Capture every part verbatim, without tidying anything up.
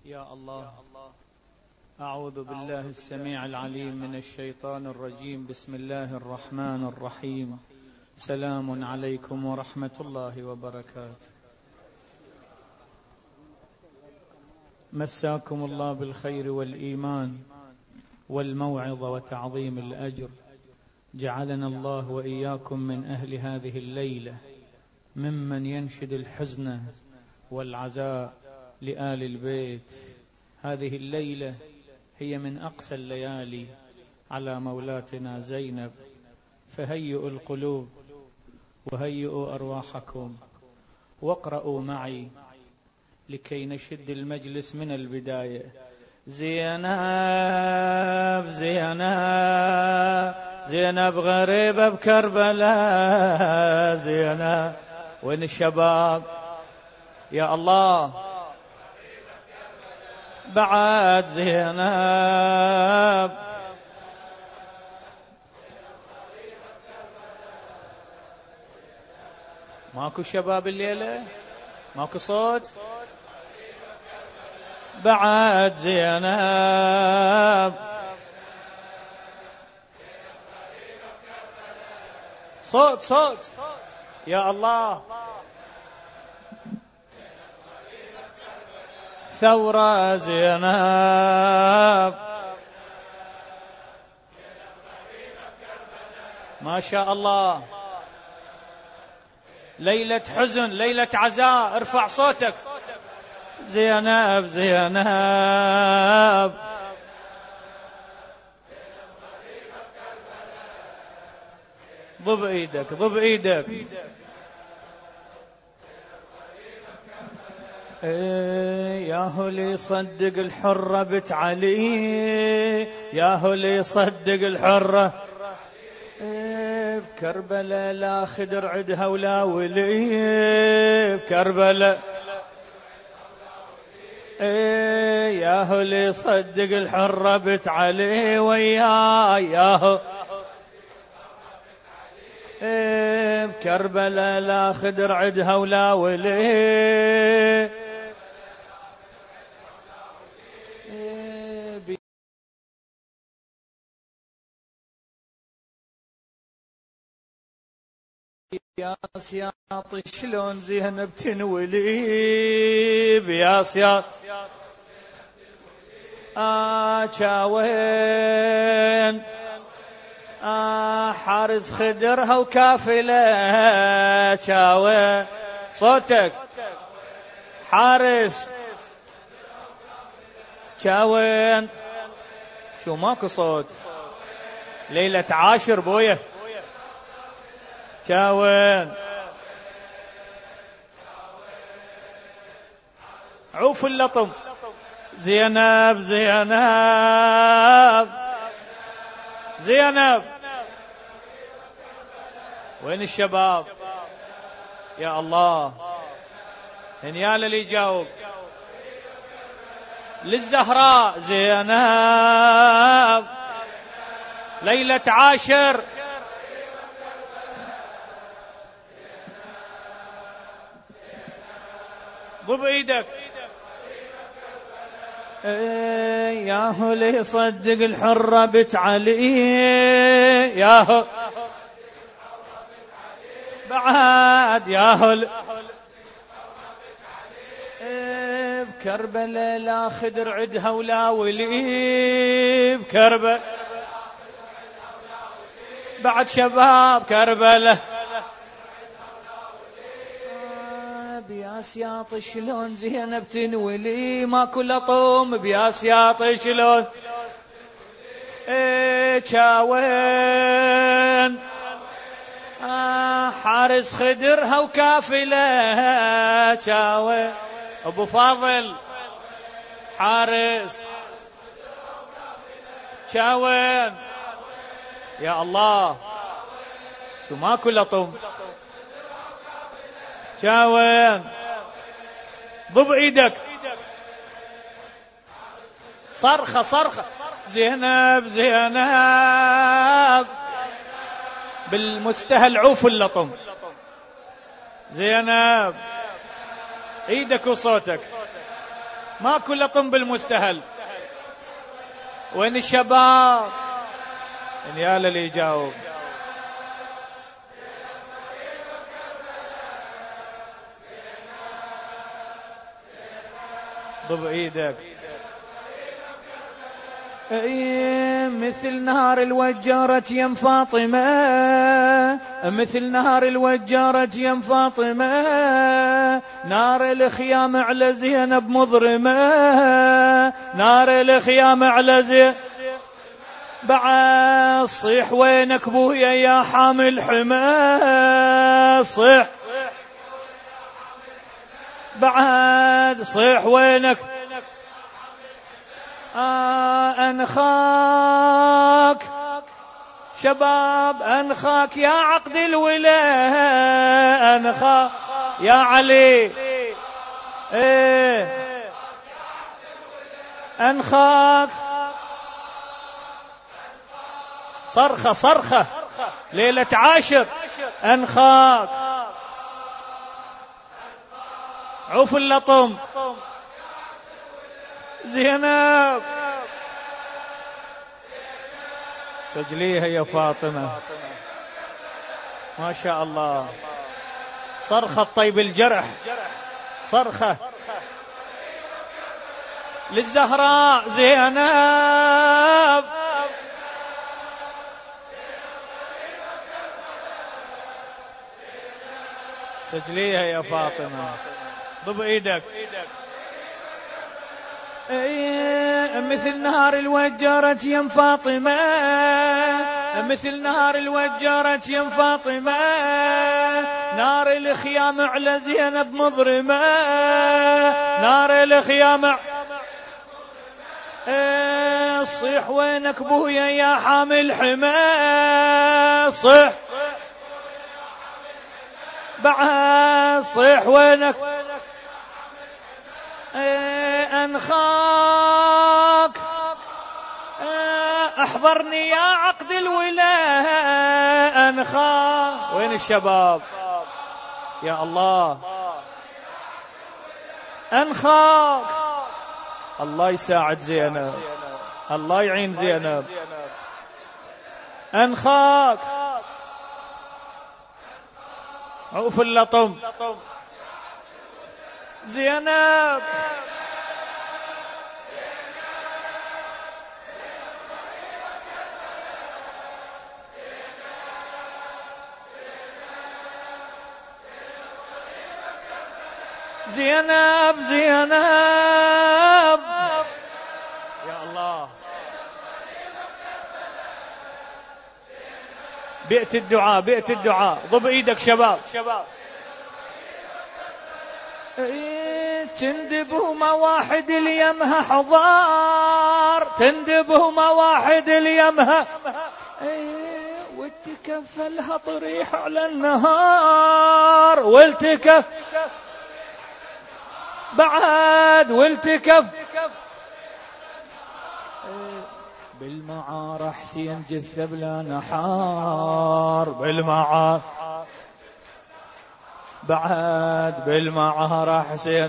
يا الله، أعوذ بالله السميع العليم من الشيطان الرجيم. بسم الله الرحمن الرحيم. سلام عليكم ورحمة الله وبركاته. مساكم الله بالخير والإيمان والموعظة وتعظيم الأجر. جعلنا الله وإياكم من أهل هذه الليلة، ممن ينشد الحزن والعزاء لآل البيت. هذه الليلة هي من أقسى الليالي على مولاتنا زينب، فهيئوا القلوب وهيئوا أرواحكم واقرأوا معي لكي نشد المجلس من البداية. زينب زينب زينب غريبة بكربلاء، زينب وين الشباب؟ يا الله بعد زينب ماكو شباب الليلة؟ ماكو صوت؟ بعد زينب صوت صوت يا الله. ثورة زينب ما شاء الله، ليلة حزن، ليلة عزاء. ارفع صوتك. زينب زينب ضب ايدك ضب ايدك. ايه يا هو اللي يصدق الحرة بنت علي، يا هو اللي يصدق الحرة. ايه بكربلاء لا خدر عدها ولا ولي، بكربلاء ايه يا هو اللي يصدق الحرة بنت علي وياه، يا هو ايه بكربلاء لا خدر عدها ولا ولي. يا سياط شلون زينب تنولي، بيا سياط آه شاوين آه حارس خدرها وكافلة شاوين. صوتك حارس شاوين. شو ماكو صوت؟ ليلة عاشر بويه شاوين. عوف اللطم. زينب زينب زينب وين الشباب؟ يا الله، هنيال اللي يجاوب. للزهراء زينب ليلة عاشر. ضب ايدك. ايه يا هو اللي يصدق الحرة بنت علي، يا هو بعد يا هو ايه بكربلاء لا خدر عدها ولا ولي، بكربلاء بعد شباب كربلاء. بيا سياط شلون زينب تنولي، ماكو لطم. بيا سياط شلون ايه شاوين آه حارس خدرها وكافلة شاوين. ابو فاضل حارس شاوين. يا الله شو ماكو لطم. شاوين ضب ايدك. صرخة صرخة. زينب زينب بالمستهل عوف اللطم. زينب ايدك وصوتك. ما كل لطم بالمستهل. وين الشباب؟ اليال اللي يجاوب. ضب ايدك. اي مثل نهار الوجارة يم فاطمة، مثل نهار الوجارة يم فاطمة، نار الخيام على زينب مضرمة، نار الخيام على زينب. بعد صيح وينك بويا يا حامل حما، صيح بعد صيح وينك. آه أنخاك شباب، أنخاك يا عقد الولاء، أنخاك يا علي. إيه أنخاك. صرخة صرخة ليلة عاشر. أنخاك عوف اللطم. زينب سجليها يا فاطمة. ما شاء الله. صرخة طيب الجرح، صرخة للزهراء زينب. سجليها يا فاطمة. ضب ايدك. ايه مثل نهار الوجارة يم فاطمة، مثل نهار الوجارة يم فاطمة، نار الخيام على زينب مضرمة، نار الخيام. ايه صيح وينك بويا يا حامل حما، صيح بعد صيح وينك. ايه أنخاك. ايه احضرني يا عقد الولاء، أنخاك. وين الشباب يا الله؟ أنخاك. الله يساعد زينب، الله يعين زينب. أنخاك عوف اللطم. زينب زينب زينب يا الله. بيئة الدعاء، بيئة الدعاء. ضب ايدك شباب. شباب تندبه مواحد اليمها حضار، تندبه مواحد اليمها. والتكفلها طريح على النهار، والتكف بعد والتكف. بالمعار حسين جثة بلا نحار، بالمعار بعد بالمعار حسين.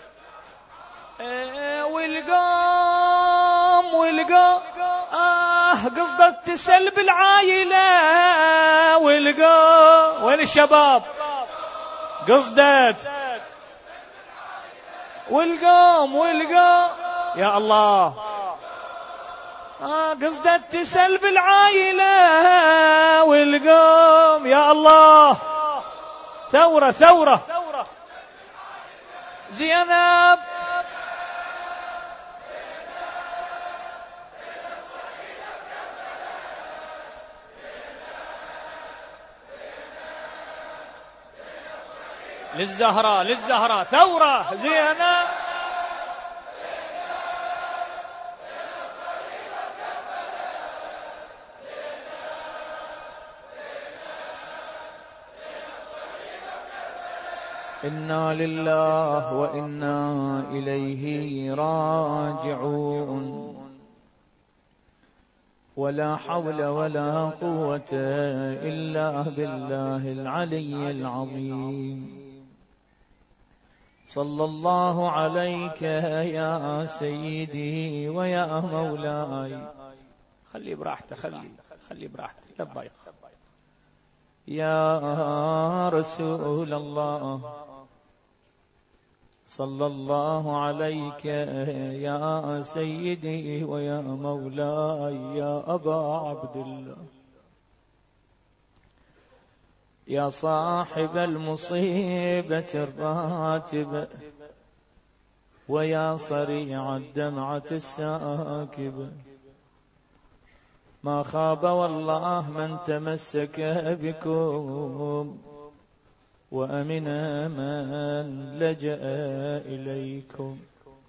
ايه والقام والقام اه قصدت تسلب العائلة. والقام وين الشباب؟ قصدت والقام والقام يا الله. آه قصدت تسلب العائلة. والقام يا الله. ثورة ثورة زينب. للزهراء للزهراء. ثورة زينب. إنا لله وإنا إليه راجعون. ولا حول ولا قوة إلا بالله العلي العظيم. صلى الله عليك يا سيدي ويا مولاي. خلي براحته، خلي خلي براحته، لا تضايق. يا رسول الله صلى الله عليك يا سيدي ويا مولاي يا أبا عبد الله، يا صاحب المصيبة الراتبة ويا صريع الدمعة الساكبة، ما خاب والله من تمسك بكم وأمن من لجأ إليكم.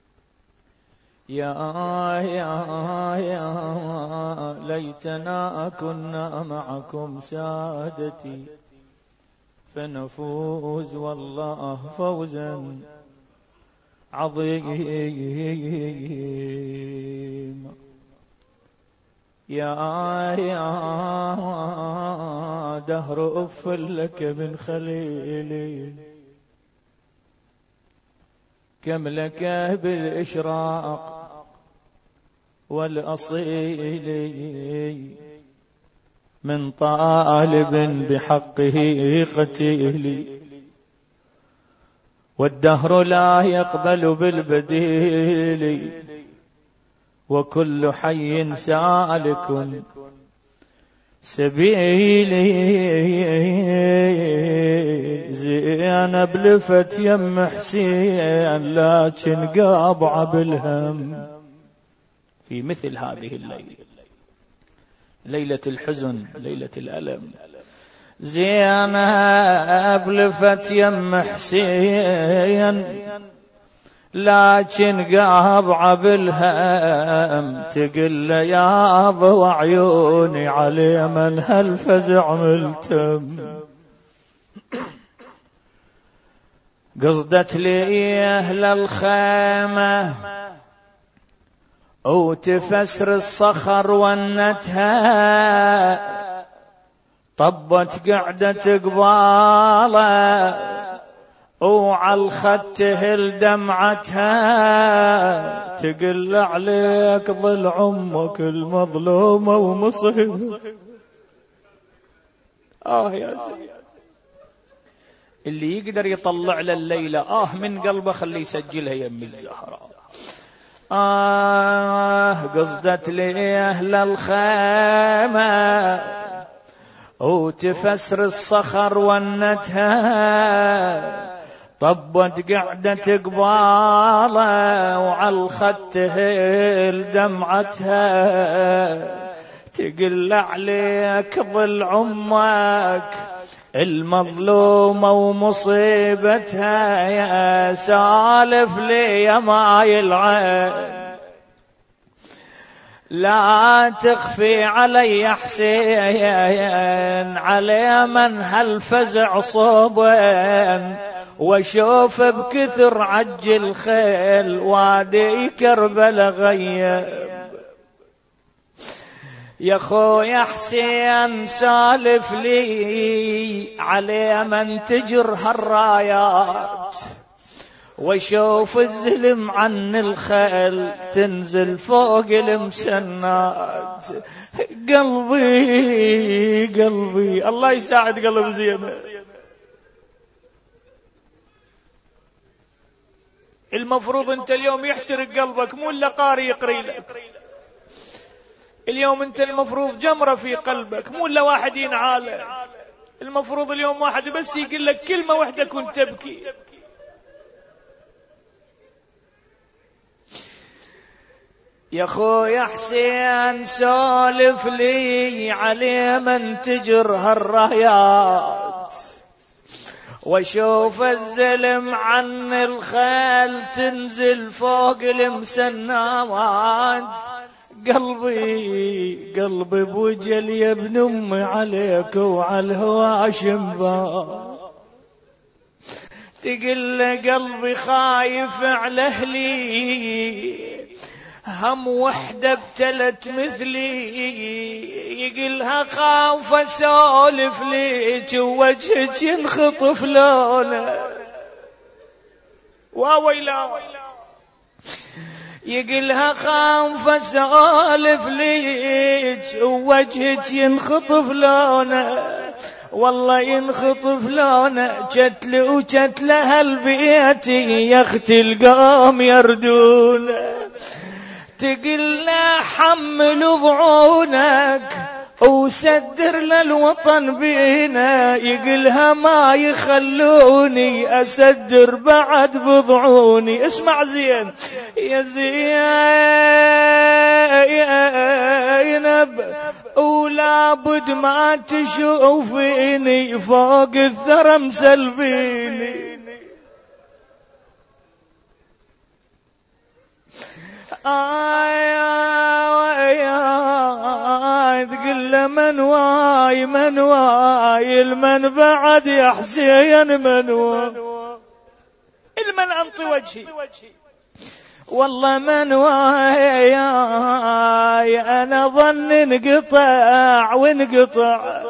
يا يا يا ليتنا كنا معكم سادتي فنفوز والله فوزا عظيما. يا يا دهر أف لك من خليلي، كم لك بالإشراق والأصيل من طالب بحقه قتيل، والدهر لا يقبل بالبديل، وكل حي سالك سبيلي. زينب لفت يم حسين لكن قابع بالهم في مثل هذه الليلة، ليلة الحزن، ليلة الألم. زينب لفت يم حسين لكن قابع بالهم، تقل يا ضوى عيوني علي من هالفزع ملتم. قصدت لي أهل الخيمة وتفسر الصخر ونتها، طبت قعدة قباله وعلى الخد تهل دمعتها، تقل عليك ظل عمك المظلومة ومصيبة. آه يا سيدي، اللي يقدر يطلع لليلة آه من قلبه خليه يسجلها يم الزهراء. آه قصدت لي أهل الخيمة وتفسر الصخر ونتها، طبت قعدة قباله وعلى الخد تهل دمعتها، تقل عليك ظل عمك المظلومة ومصيبتها. يا سالف لي يا ماي العين لا تخفي علي حسين، علي من هالفزع صوبين، واشوف بكثر عج الخيل وادي كربلا غيب. يا خويا حسين سالف لي علي من تجر هالرايات، واشوف الزلم عن الخيل تنزل فوق المسنات. قلبي قلبي الله يساعد قلب زينب. المفروض انت اليوم يحترق قلبك، مو الا قاري يقري لك. اليوم انت المفروض جمرة في قلبك، مو الا واحد ينعاله. المفروض اليوم واحد بس يقول لك كلمة واحدة كنت تبكي. يا خويا حسين سولف لي علي من تجر هالرايات، واشوف الزلم عن الخيل تنزل فوق المسنات. قلبي قلبي بوجل يا ابن امي عليك وعلى الهواشم با، تقل قلبي خايف على اهلي، هم وحدة ابتلت مثلي، يقلها خاف اسولف ليك ووجهك ينخطف لونه، وويلا يقلها خاف اسولف ليج ووجهك ينخطف لونه والله ينخطف لونه جتل وجتل هالبيتي يا اختي القوم يردون تقل له حمل ضعونك وسدر للوطن بينا يقلها ما يخلوني أسدر بعد بضعوني. اسمع زين يا زينب ولا بد ما تشوفيني فوق الثرى مسلبيني آي آي تقول من واي من واي المن بعد يا حسين من واي المن أنطي وجهي والله من واي أنا ظن انقطع وانقطع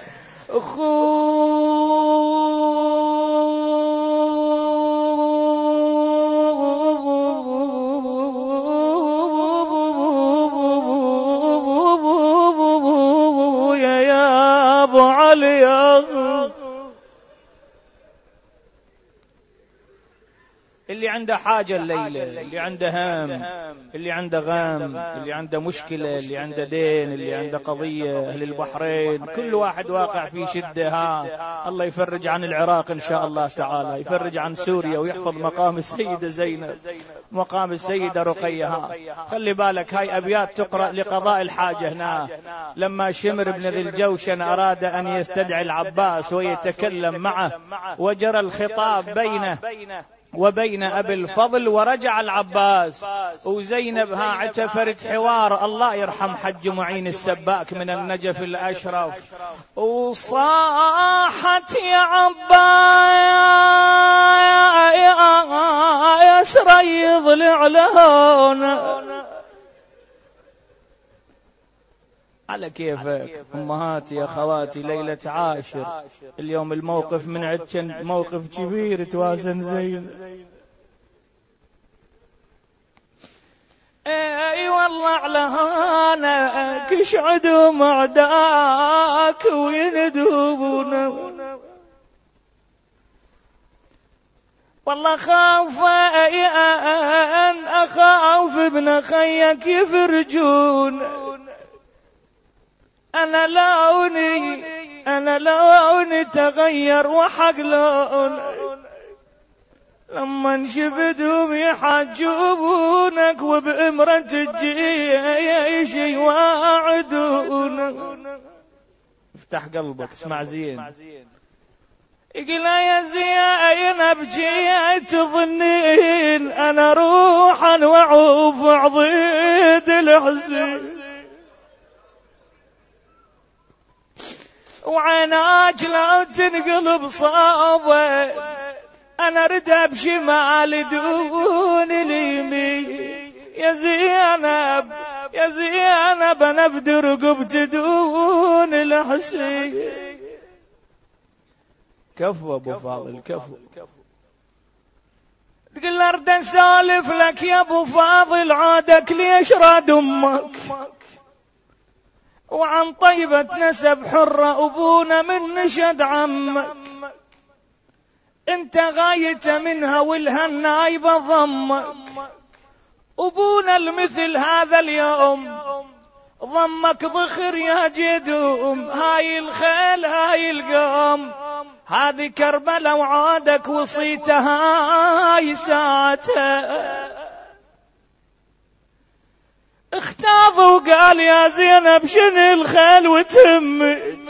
اللي عنده حاجة الليلة، اللي عنده هام، اللي عنده غام، اللي عنده مشكلة، اللي عنده دين، اللي عنده قضية، أهل البحرين كل واحد واقع في شدة. ها الله يفرج عن العراق إن شاء الله تعالى، يفرج عن سوريا ويحفظ مقام السيدة زينب، مقام السيدة رقية. ها خلي بالك هاي أبيات تقرأ لقضاء الحاجة هنا. لما شمر بن ذي الجوشن أراد أن يستدعي العباس ويتكلم معه وجرى الخطاب بينه وبين أبي الفضل ورجع العباس وزينب ها اعتفرت حوار. الله يرحم حج معين السباك من النجف الأشرف وصاحت يا عباس ريض لعلهون على كيفك أمهاتي يا خواتي. ليلة عاشر اليوم الموقف من عدشن موقف كبير توازن زين. اي والله على هانك اشعدوا معداك ويندوبونا والله خاف ان اخاف ابن خيك يفرجون. أنا لوني أنا لوني تغير وحق لون لما انشبدهم يحجبونك وبإمرة الجيش يواعدونك. افتح قلبك اسمع زين. يقول يا زينب جيت تظنين أنا روحا وعوف عضيد الحزين وعيناك لو تنقلب صابة أنا ردها بشمال دون اليمين. يا زينب يا زينب أنا بدر رقبت دون الحسين. كفو أبو فاضل كفو. تقول أرد أسالف لك يا أبو فاضل عادك ليش راد أمك وعن طيبة نسب حرة أبونا من نشد عمك انت غايت منها والها النايبة ضمك أبونا المثل هذا اليوم ضمك ضخر يا جدوم. هاي الخيل هاي القوم هذه كربلة وعادك وصيتها هاي ساعتها. اختاض وقال يا زينب شن الخيل وتمك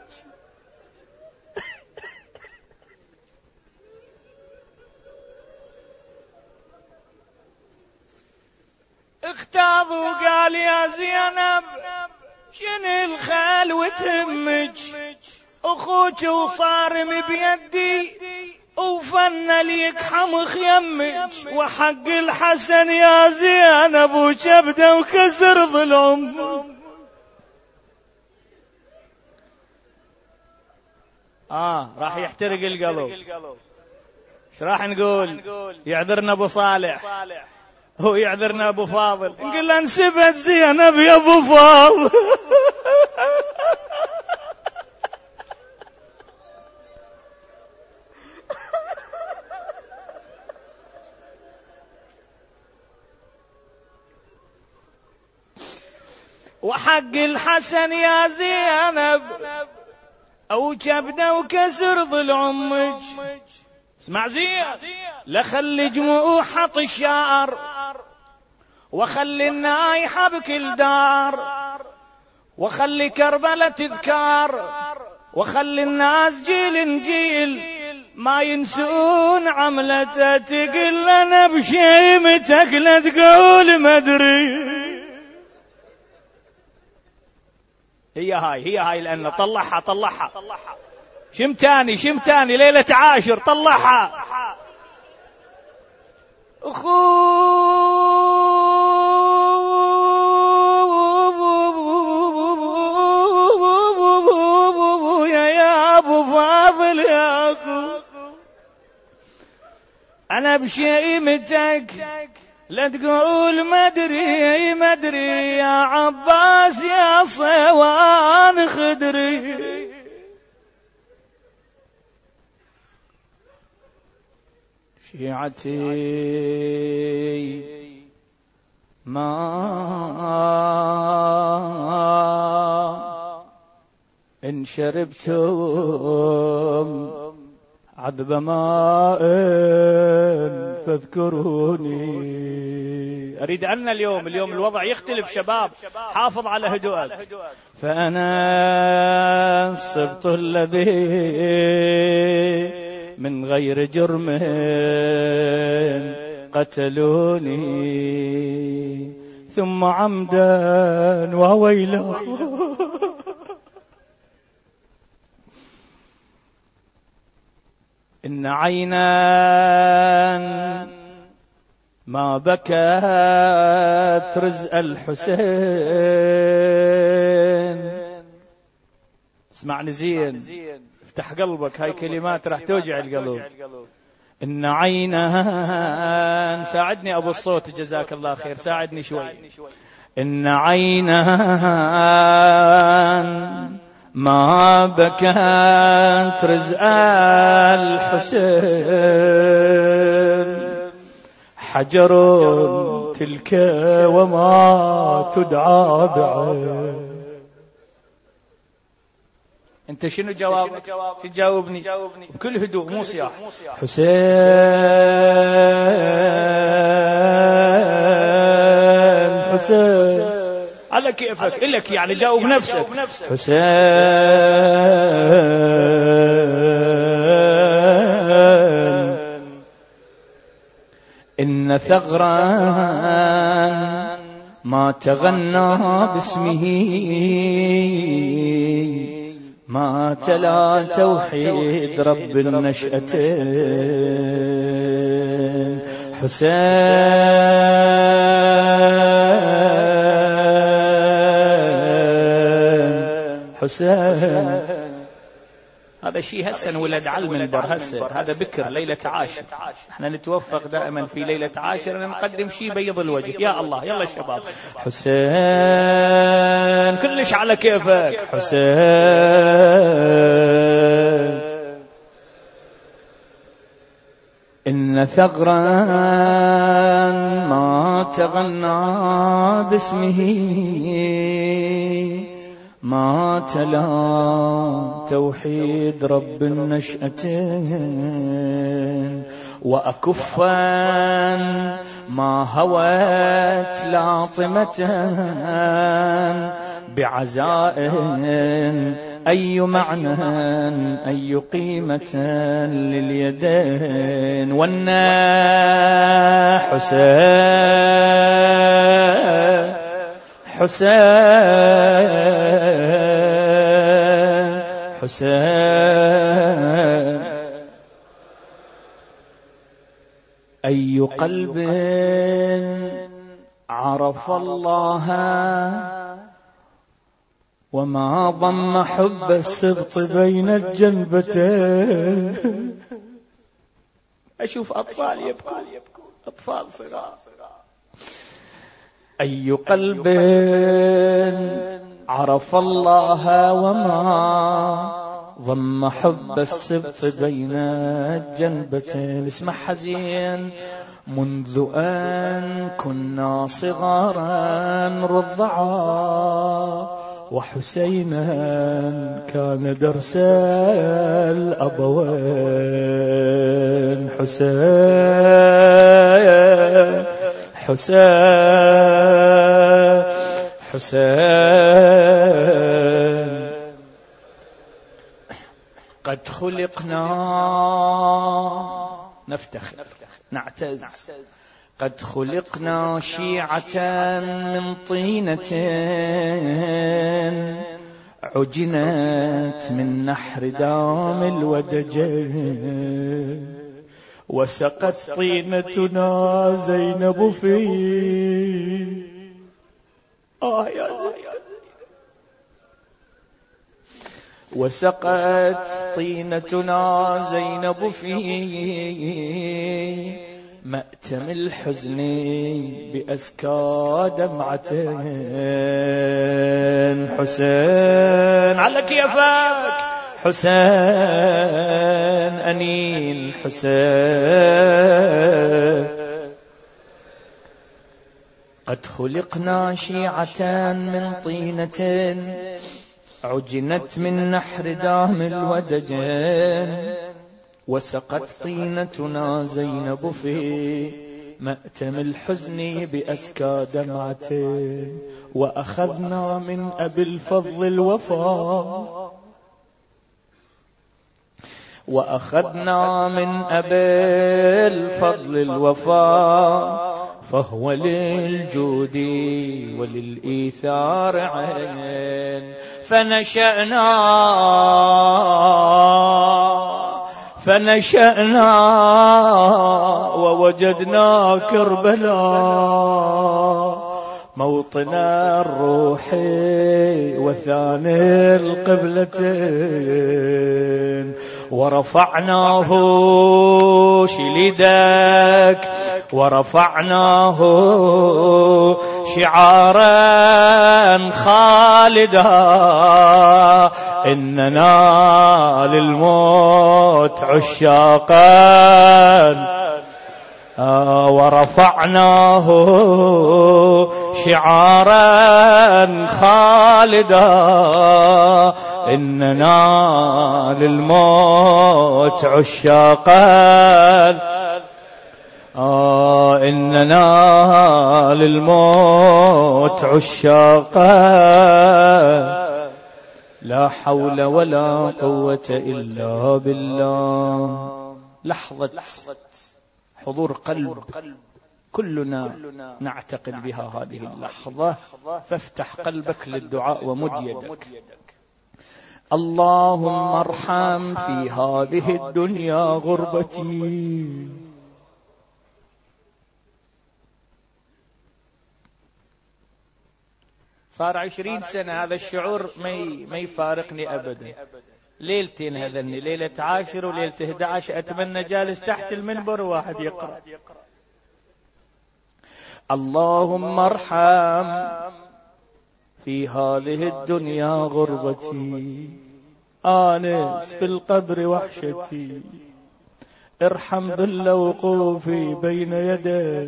اختاض وقال يا زينب شن الخيل وتمك اخوك وصارم بيدي وفن ليك حمخ يمك وحق الحسن يا زينب وشبده وكسر ظلم. آه راح يحترق القلب. ايش راح نقول؟ يعذرنا ابو صالح، هو يعذرنا ابو فاضل، نقول له انسبت زينب يا ابو فاضل. وحق الحسن يا زينب او كبده وكسر ضلع امك. اسمع زين، لخلي جموح الشعر وخلي النايحة بكل دار وخلي كربلة تذكار وخلي الناس جيل جيل ما ينسون عملته. تقل انا بشيمتك لا تقول ما ادري. هي هاي هي هاي لأن طلعها طلعها شم تاني شم تاني ليلة عاشر طلعها. أخو يا يا أبو فاضل يا أخو أنا بشيمتك لا تقول ما ادري ما ادري يا عباس يا صوان خدري. شيعتي ما إن شربتم عذب ماء فاذكروني. أريد أن اليوم اليوم الوضع يختلف شباب، حافظ على هدوءك. فأنا السبط الذي من غير جرم قتلوني ثم عمدا وويله. إن عينا ما بكت رزق الحسين. اسمعني زين، افتح قلبك، هاي كلمات راح توجع القلب. إن عينا، ساعدني أبو الصوت جزاك الله خير، ساعدني شوي. إن عينا ما بكت رزق الحسين حجر تلك وما تدعى بعين. انت شنو جوابك؟ تجاوبني بكل هدوء مو صياح. حسين حسين على كيفك إلك، يعني جاوب نفسك. حسين إن ثغرا ما تغنى باسمه ما تلا توحيد رب النشأتين. حسين حسين هذا شيء هسه ولد علم المنبر هسه، هذا بكر ليلة عاشر. احنا نتوفق دائما في ليلة عاشر ان نقدم شيء بيض الوجه. يا الله يلا شباب. حسين كلش على كيفك. حسين إن ثغرا ما تغنى باسمه ما تلا توحيد رب النشأتين. وأكفا ما هوت لاطمة بعزاء أي معنى أي قيمة لليدين. والنا حسين حسين حسين أي قلب عرف الله وما ضم حب السبط بين الجنبتين. أشوف أطفال يبكون، أطفال صغار. أي قلب عرف الله وما ضم حب السبط بين الجنبتين. اسمع حزين. منذ أن كنا صغارا رضعا وحسينا كان درس الأبوين. حسين حسين حسين قد خلقنا نفتخر نعتز. قد خلقنا شيعة من طينة عجنت من نحر دام الودجين وسقت طينتنا زينب في آه يا وسقت طينتنا زينب في مأتم الحزن بأسكى دمعتين. حسين على كيفك حسين أنين حسين. قد خلقنا شيعة من طينة عجنت من نحر دام الودجين وسقت طينتنا زينب في مأتم الحزن بأسكى دمعتين. وأخذنا من أبي الفضل الوفاء وأخذنا من أبي الفضل الوفاء فهو للجود وللإيثار عين. فنشأنا فنشأنا ووجدنا كربلاء موطن الروح وثاني القبلتين. ورفعناه شليدك ورفعناه شعارا خالدا إننا للموت عشاقا. آه ورفعناه شعارا خالدا إننا للموت عشاقا. آه إننا للموت عشاقا. لا حول ولا قوة إلا بالله. لحظة حضور قلب كلنا نعتقد بها هذه اللحظة، فافتح قلبك للدعاء ومد يدك. اللهم ارحم في هذه الدنيا غربتي. صار عشرين سنة هذا الشعور ما يفارقني أبدا. ليلتين هذني، ليلة عاشر وليلة احد عشر أتمنى جالس تحت المنبر واحد يقرأ اللهم ارحم في هذه الدنيا غربتي. آنس في القبر وحشتي. ارحم ذل وقوفي بين يدي.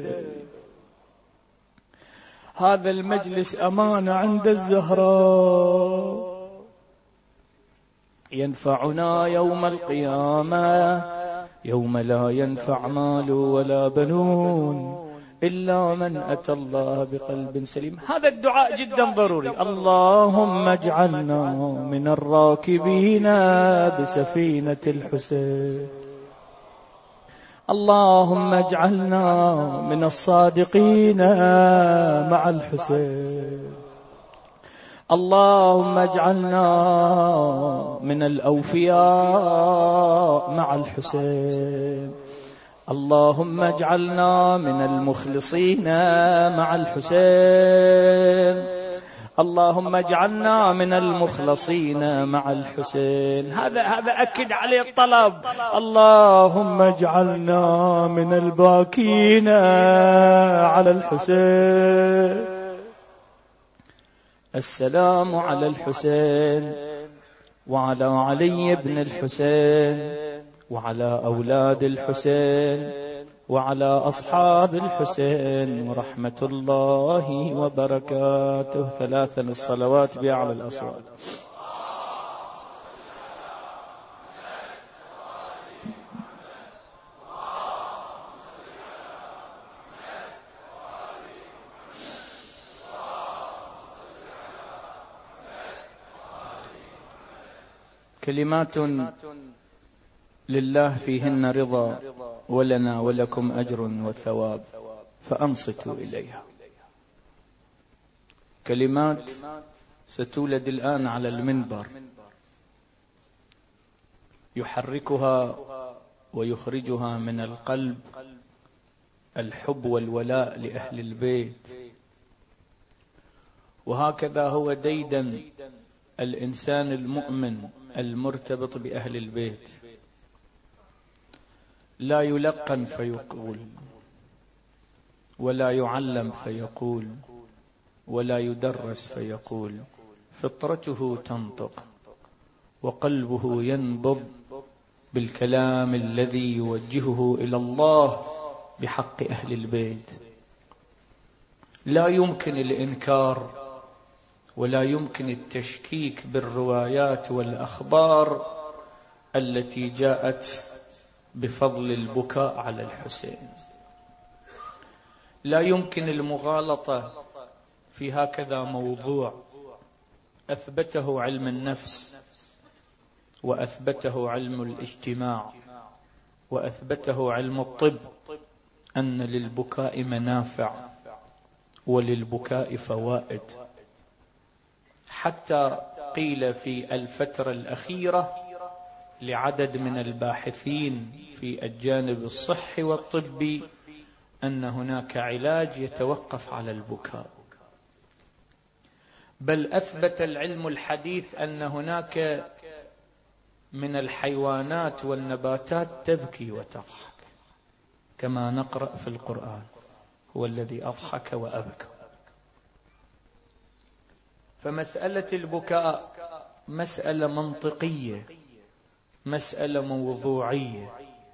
هذا المجلس أمانة عند الزهراء ينفعنا يوم القيامة يوم لا ينفع مال ولا بنون إلا من أتى الله بقلب سليم. هذا الدعاء جدا ضروري. اللهم اجعلنا من الراكبين بسفينة الحسين. اللهم اجعلنا من الصادقين مع الحسين. اللهم اجعلنا من الأوفياء مع الحسين. اللهم اجعلنا من المخلصين مع الحسين. اللهم اجعلنا من المخلصين مع الحسين. هذا هذا أكد عليه الطلب. اللهم اجعلنا من الباكين على الحسين. السلام على الحسين وعلى علي بن الحسين وعلى أولاد الحسين وعلى أصحاب الحسين ورحمة الله وبركاته. ثلاثا الصلوات بأعلى الأصوات. كلمات لله فيهن رضا ولنا ولكم أجر وثواب، فأنصتوا إليها. كلمات ستولد الآن على المنبر، يحركها ويخرجها من القلب الحب والولاء لأهل البيت. وهكذا هو ديدن الإنسان المؤمن المرتبط بأهل البيت، لا يلقن فيقول، ولا يعلم فيقول، ولا يدرس فيقول. فطرته تنطق وقلبه ينبض بالكلام الذي يوجهه إلى الله بحق أهل البيت. لا يمكن الإنكار ولا يمكن التشكيك بالروايات والأخبار التي جاءت بفضل البكاء على الحسين. لا يمكن المغالطة في هكذا موضوع أثبته علم النفس وأثبته علم الاجتماع وأثبته علم الطب، أن للبكاء منافع وللبكاء فوائد. حتى قيل في الفترة الأخيرة لعدد من الباحثين في الجانب الصحي والطبي أن هناك علاج يتوقف على البكاء. بل أثبت العلم الحديث أن هناك من الحيوانات والنباتات تبكي وتضحك، كما نقرأ في القرآن: هو الذي أضحك وأبكى. فمسألة البكاء مسألة منطقية، مسألة موضوعية،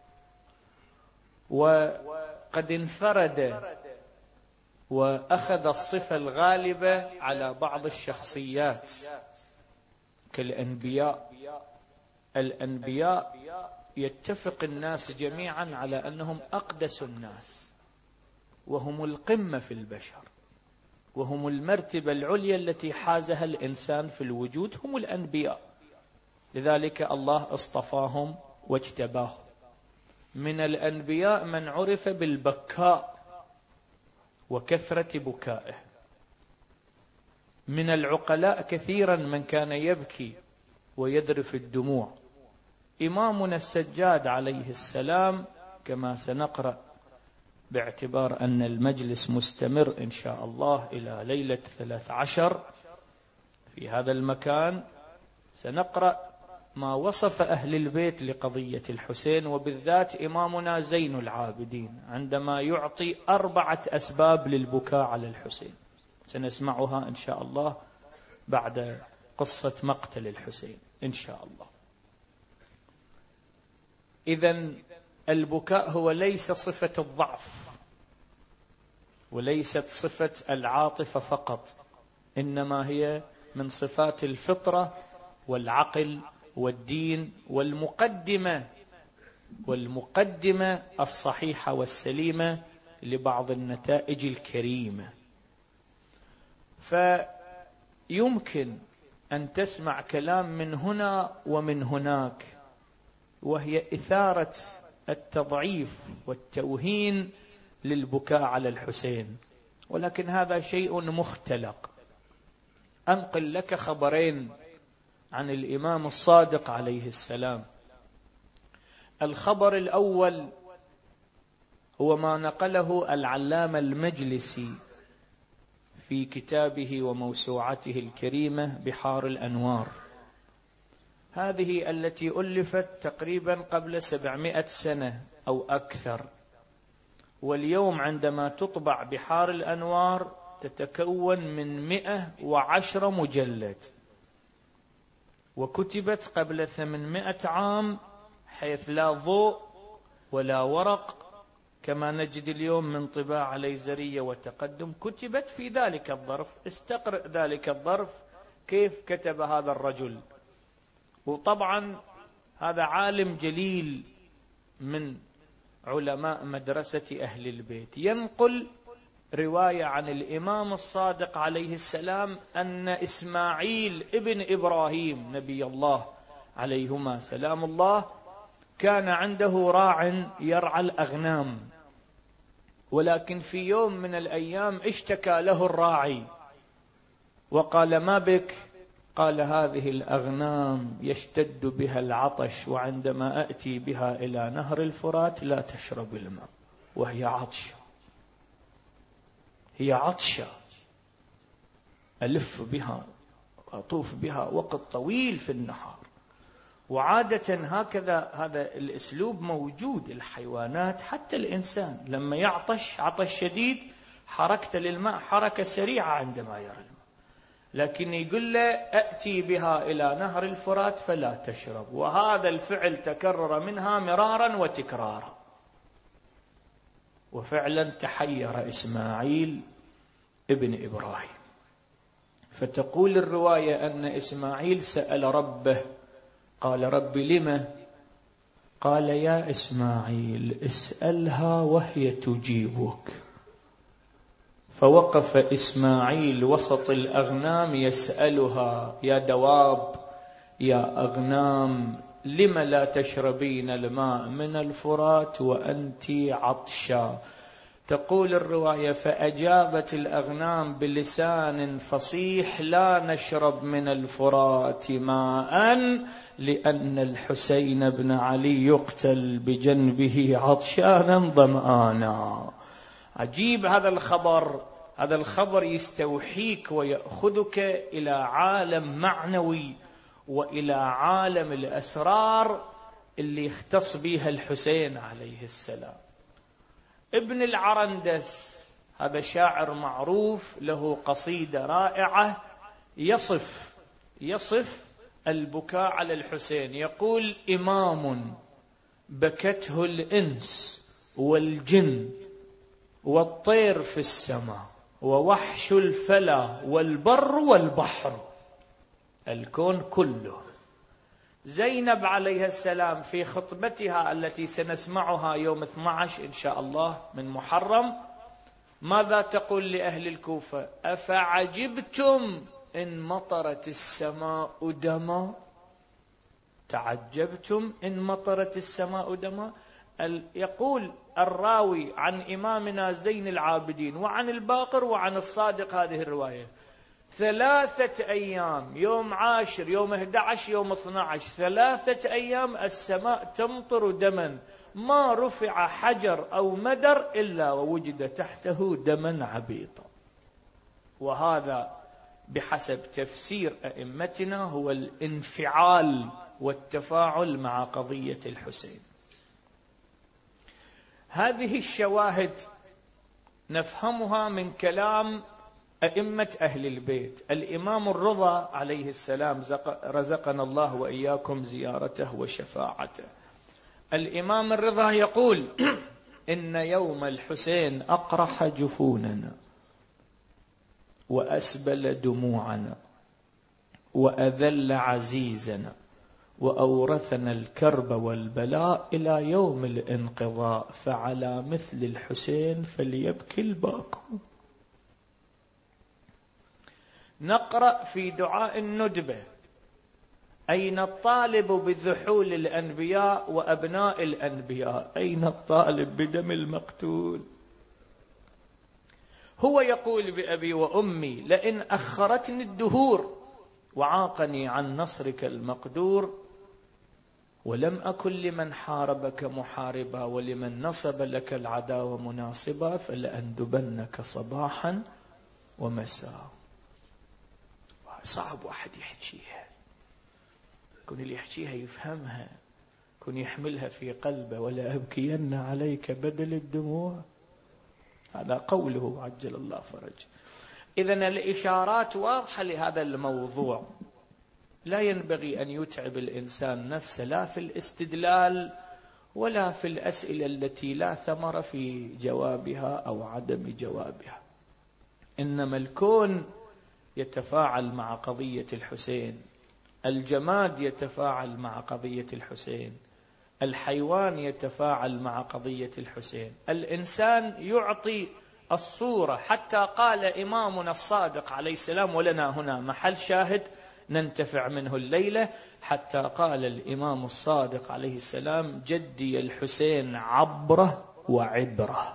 وقد انفرد وأخذ الصفة الغالبة على بعض الشخصيات كالأنبياء. الأنبياء يتفق الناس جميعا على أنهم أقدس الناس، وهم القمة في البشر، وهم المرتبة العليا التي حازها الإنسان في الوجود، هم الأنبياء. لذلك الله اصطفاهم واجتباهم. من الأنبياء من عرف بالبكاء وكثرة بكائه. من العقلاء كثيرا من كان يبكي ويذرف الدموع. إمامنا السجاد عليه السلام كما سنقرأ، باعتبار أن المجلس مستمر إن شاء الله إلى ليلة ثلاث عشر في هذا المكان، سنقرأ ما وصف أهل البيت لقضية الحسين، وبالذات إمامنا زين العابدين عندما يعطي أربعة أسباب للبكاء على الحسين. سنسمعها إن شاء الله بعد قصة مقتل الحسين إن شاء الله. إذن البكاء هو ليس صفة الضعف وليست صفة العاطفة فقط، إنما هي من صفات الفطرة والعقل والدين والمقدمة والمقدمة الصحيحة والسليمة لبعض النتائج الكريمة. فيمكن أن تسمع كلام من هنا ومن هناك، وهي إثارة التضعيف والتوهين للبكاء على الحسين، ولكن هذا شيء مختلق. أنقل لك خبرين عن الإمام الصادق عليه السلام. الخبر الأول هو ما نقله العلامة المجلسي في كتابه وموسوعته الكريمة بحار الأنوار، هذه التي ألفت تقريبا قبل سبعمائة سنة أو أكثر، واليوم عندما تطبع بحار الأنوار تتكون من مئة وعشرة مجلد، وكتبت قبل ثمانمائة عام، حيث لا ضوء ولا ورق كما نجد اليوم من طباعة ليزرية وتقدم. كتبت في ذلك الظرف، استقرأ ذلك الظرف كيف كتب هذا الرجل. وطبعا هذا عالم جليل من علماء مدرسة أهل البيت، ينقل رواية عن الإمام الصادق عليه السلام أن إسماعيل ابن إبراهيم نبي الله عليهما سلام الله كان عنده راع يرعى الأغنام، ولكن في يوم من الأيام اشتكى له الراعي وقال: ما بك؟ قال: هذه الأغنام يشتد بها العطش، وعندما أأتي بها إلى نهر الفرات لا تشرب الماء وهي عطشة، هي عطشة، ألف بها أطوف بها وقت طويل في النهار. وعادة هكذا هذا الأسلوب موجود، الحيوانات حتى الإنسان لما يعطش عطش شديد حركته للماء حركة سريعة عندما يرى الماء، لكن يقول له: أأتي بها إلى نهر الفرات فلا تشرب. وهذا الفعل تكرر منها مرارا وتكرارا، وفعلا تحير إسماعيل ابن إبراهيم. فتقول الرواية أن إسماعيل سأل ربه، قال: رب لم؟ قال: يا إسماعيل اسألها وهي تجيبك. فوقف إسماعيل وسط الأغنام يسألها: يا دواب، يا أغنام، لم لا تشربين الماء من الفرات وأنت عطشا؟ تقول الرواية: فأجابت الأغنام بلسان فصيح: لا نشرب من الفرات ماء لأن الحسين بن علي يقتل بجنبه عطشانا ظمآنا. عجيب هذا الخبر، هذا الخبر يستوحيك ويأخذك إلى عالم معنوي وإلى عالم الأسرار اللي يختص بها الحسين عليه السلام. ابن العرندس هذا شاعر معروف له قصيدة رائعة يصف يصف البكاء على الحسين، يقول: إمام بكته الإنس والجن والطير في السماء ووحش الفلا والبر والبحر، الكون كله. زينب عليه السلام في خطبتها التي سنسمعها يوم اثني عشر إن شاء الله من محرم ماذا تقول لأهل الكوفة؟ أفعجبتم إن مطرت السماء دما؟ تعجبتم إن مطرت السماء دما؟ يقول الراوي عن إمامنا زين العابدين وعن الباقر وعن الصادق هذه الرواية: ثلاثة أيام، يوم عاشر، يوم أحد عشر، يوم اثني عشر، ثلاثة أيام السماء تمطر دما، ما رفع حجر أو مدر إلا ووجد تحته دما عبيطا. وهذا بحسب تفسير أئمتنا هو الانفعال والتفاعل مع قضية الحسين. هذه الشواهد نفهمها من كلام أئمة أهل البيت. الإمام الرضا عليه السلام رزقنا الله وإياكم زيارته وشفاعته. الإمام الرضا يقول: إن يوم الحسين أقرح جفوننا وأسبل دموعنا وأذل عزيزنا وأورثنا الكرب والبلاء إلى يوم الانقضاء، فعلى مثل الحسين فليبكي الباكو. نقرأ في دعاء الندبة: أين الطالب بذحول الأنبياء وأبناء الأنبياء؟ أين الطالب بدم المقتول؟ هو يقول بأبي وأمي: لئن أخرتني الدهور وعاقني عن نصرك المقدور ولم أكن لمن حاربك محاربا ولمن نصب لك العداوة مناصبا فلأندبنك صباحا ومساء. صعب واحد يحكيها، يكون اللي يحكيها يفهمها، يكون يحملها في قلبه. ولا أبكين عليك بدل الدموع، هذا قوله عجل الله فرج. إذن الإشارات واضحة لهذا الموضوع. لا ينبغي أن يتعب الإنسان نفسه لا في الاستدلال ولا في الأسئلة التي لا ثمر في جوابها أو عدم جوابها. إنما الكون يتفاعل مع قضية الحسين، الجماد يتفاعل مع قضية الحسين، الحيوان يتفاعل مع قضية الحسين، الإنسان يعطي الصورة. حتى قال إمامنا الصادق عليه السلام، ولنا هنا محل شاهد ننتفع منه الليلة، حتى قال الإمام الصادق عليه السلام: جدي الحسين عبرة وعبرة.